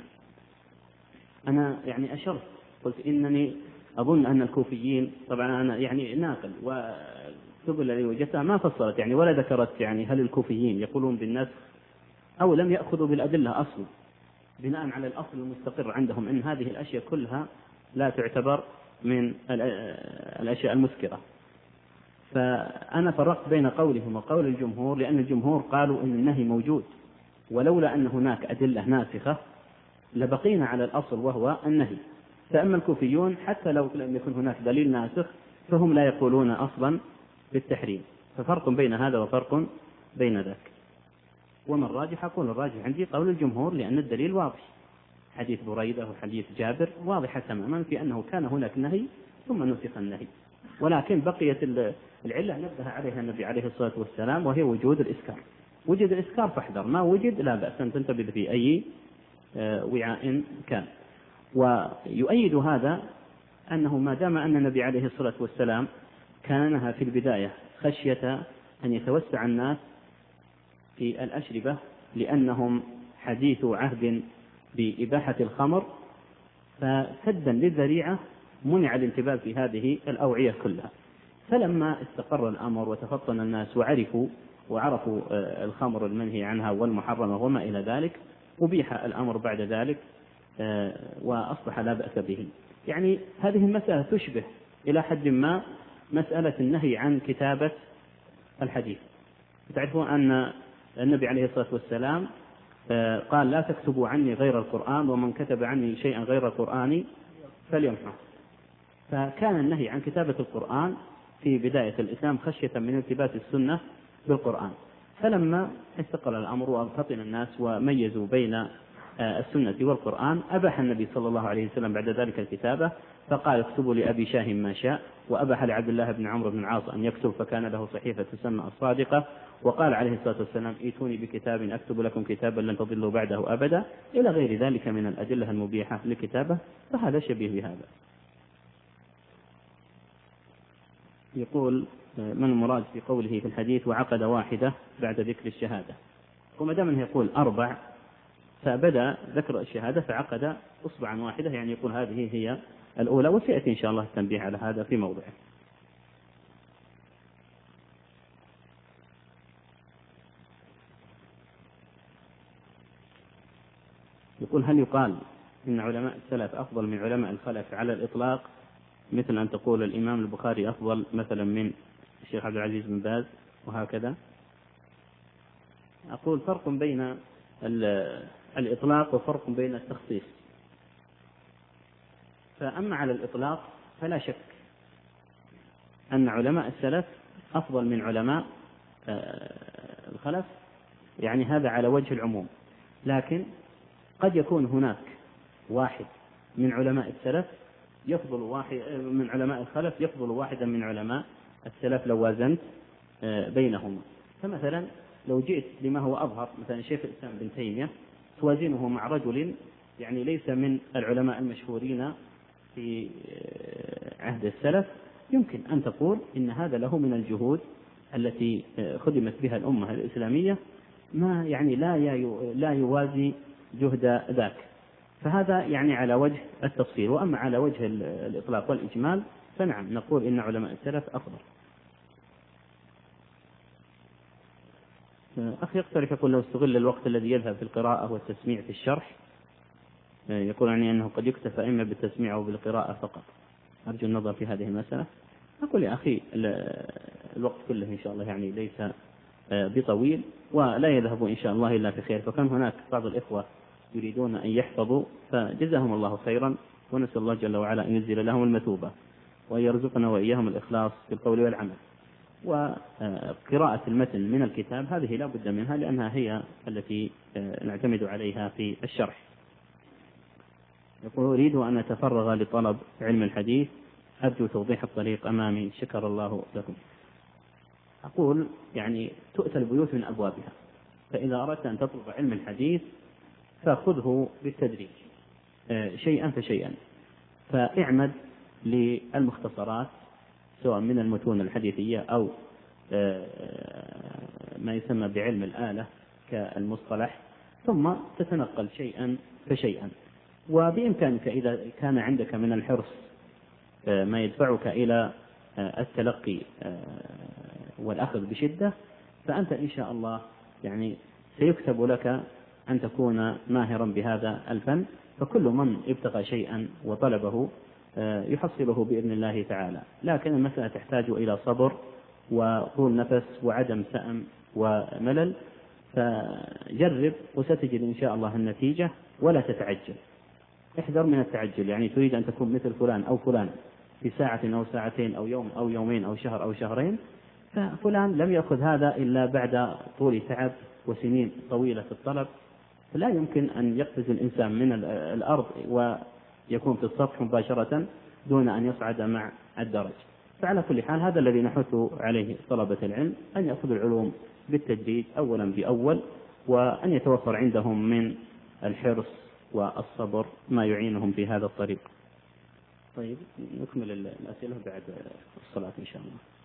أنا يعني أشرت قلت إنني أظن أن الكوفيين، طبعا أنا يعني ناقل والكتب التي وجدتها ما فصلت يعني ولا ذكرت يعني هل الكوفيين يقولون بالنسخ أو لم يأخذوا بالأدلة أصلا، بناء على الأصل المستقر عندهم أن هذه الأشياء كلها لا تعتبر من الأشياء المسكرة. فأنا فرقت بين قولهم وقول الجمهور، لأن الجمهور قالوا أن النهي موجود، ولولا أن هناك أدلة ناسخة لبقينا على الأصل وهو النهي. فأما الكوفيون حتى لو لم يكن هناك دليل ناسخ فهم لا يقولون أصلا بالتحريم. ففرق بين هذا وفرق بين ذاك. ومن الراجح أقول الراجح عندي قول الجمهور، لأن الدليل واضح، حديث بريدة وحديث جابر واضحة تماما في أنه كان هناك نهي ثم نسخ النهي، ولكن بقيت العلة نبه عليها النبي عليه الصلاة والسلام، وهي وجود الإسكار. وجد الإسكار فاحذر، ما وجد لا بأس أن تنتبذ في أي وعاء كان. ويؤيد هذا أنه ما دام أن النبي عليه الصلاة والسلام كان نهى في البداية خشية أن يتوسع الناس في الأشربة لأنهم حديث عهد بإباحة الخمر، فسدا للذريعة منع الانتباه في هذه الأوعية كلها. فلما استقر الأمر وتفطن الناس وعرفوا وعرفوا الخمر المنهي عنها والمحرمة وما إلى ذلك، أبيح الأمر بعد ذلك وأصبح لا بأس به. يعني هذه المسألة تشبه إلى حد ما مسألة النهي عن كتابة الحديث. تعرفون أن النبي عليه الصلاة والسلام قال لا تكتبوا عني غير القرآن، ومن كتب عني شيئا غير القرآن فليمحه. فكان النهي عن كتابة القرآن في بداية الإسلام خشية من التباس السنة بالقرآن. فلما استقر الأمر وفطن الناس وميزوا بين السنة والقرآن أباح النبي صلى الله عليه وسلم بعد ذلك الكتابة، فقال اكتبوا لأبي شاه ما شاء، وأباح لعبد الله بن عمرو بن العاص أن يكتب فكان له صحيفة تسمى الصادقة، وقال عليه الصلاة والسلام ائتوني بكتاب أكتب لكم كتابا لن تضلوا بعده أبدا، إلى غير ذلك من الأدلة المبيحة للكتابة. فهذا شبيه بهذا. يقول من المراد في قوله في الحديث وعقد واحدة بعد ذكر الشهادة؟ وما دام يقول أربع فبدأ ذكر الشهادة فعقد أصبعا واحدة، يعني يقول هذه هي الأولى، وسيأتي إن شاء الله التنبيه على هذا في موضعه. يقول هل يقال إن علماء السلف أفضل من علماء الخلف على الإطلاق، مثل أن تقول الإمام البخاري أفضل مثلا من الشيخ عبد العزيز بن باز وهكذا؟ أقول فرق بين الإطلاق وفرق بين التخصيص. فأما على الإطلاق فلا شك أن علماء السلف أفضل من علماء الخلف، يعني هذا على وجه العموم. لكن قد يكون هناك واحد من علماء السلف يفضل واحد من علماء الخلف يفضل واحدا من علماء السلف لو وازنت بينهما. فمثلا لو جئت لما هو أظهر مثلا شيخ الإسلام بن تيمية توازنه مع رجل يعني ليس من العلماء المشهورين في عهد السلف، يمكن أن تقول إن هذا له من الجهود التي خدمت بها الأمة الإسلامية ما يعني لا لا يوازي جهد ذاك. فهذا يعني على وجه التفصيل. وأما على وجه الإطلاق والإجمال فنعم نقول إن علماء السلف أفضل. أخي يقترح يقول لو استغل الوقت الذي يذهب في القراءة والتسميع في الشرح، يقول يعني أنه قد يكتفى إما بالتسميع أو بالقراءة فقط. أرجو النظر في هذه المسألة. أقول يا أخي الوقت كله إن شاء الله يعني ليس بطويل ولا يذهب إن شاء الله إلا في خير، فكان هناك بعض الإخوة يريدون أن يحفظوا فجزاهم الله خيرا، ونسأل الله جل وعلا أن ينزل لهم المثوبة وأن يرزقنا وإياهم الإخلاص في القول والعمل. وقراءة المتن من الكتاب هذه لا بد منها لأنها هي التي نعتمد عليها في الشرح. يقول أريد أن أتفرغ لطلب علم الحديث، أرجو توضيح الطريق أمامي، شكر الله لكم. أقول يعني تؤتى البيوت من أبوابها، فإذا أردت أن تطلب علم الحديث فخذه بالتدريج شيئا فشيئا، فاعمد للمختصرات سواء من المتون الحديثية أو ما يسمى بعلم الآلة كالمصطلح، ثم تتنقل شيئا فشيئا. وبإمكانك إذا كان عندك من الحرص ما يدفعك إلى التلقي والأخذ بشدة، فأنت إن شاء الله يعني سيكتب لك أن تكون ماهرا بهذا الفن. فكل من ابتغى شيئا وطلبه يحصله بإذن الله تعالى، لكن المسألة تحتاج إلى صبر وطول نفس وعدم سأم وملل. فجرب وستجد إن شاء الله النتيجة، ولا تتعجل، احذر من التعجل. يعني تريد أن تكون مثل فلان أو فلان في ساعة أو ساعتين أو يوم أو يومين أو شهر أو شهرين، ففلان لم يأخذ هذا إلا بعد طول تعب وسنين طويلة في الطلب. فلا يمكن أن يقفز الإنسان من الأرض ويكون في السطح مباشرة دون أن يصعد مع الدرج. فعلى كل حال هذا الذي نحث عليه طلبة العلم، أن يأخذوا العلوم بالتدريج أولا بأول، وأن يتوفر عندهم من الحرص والصبر ما يعينهم في هذا الطريق. طيب نكمل الأسئلة بعد الصلاة إن شاء الله.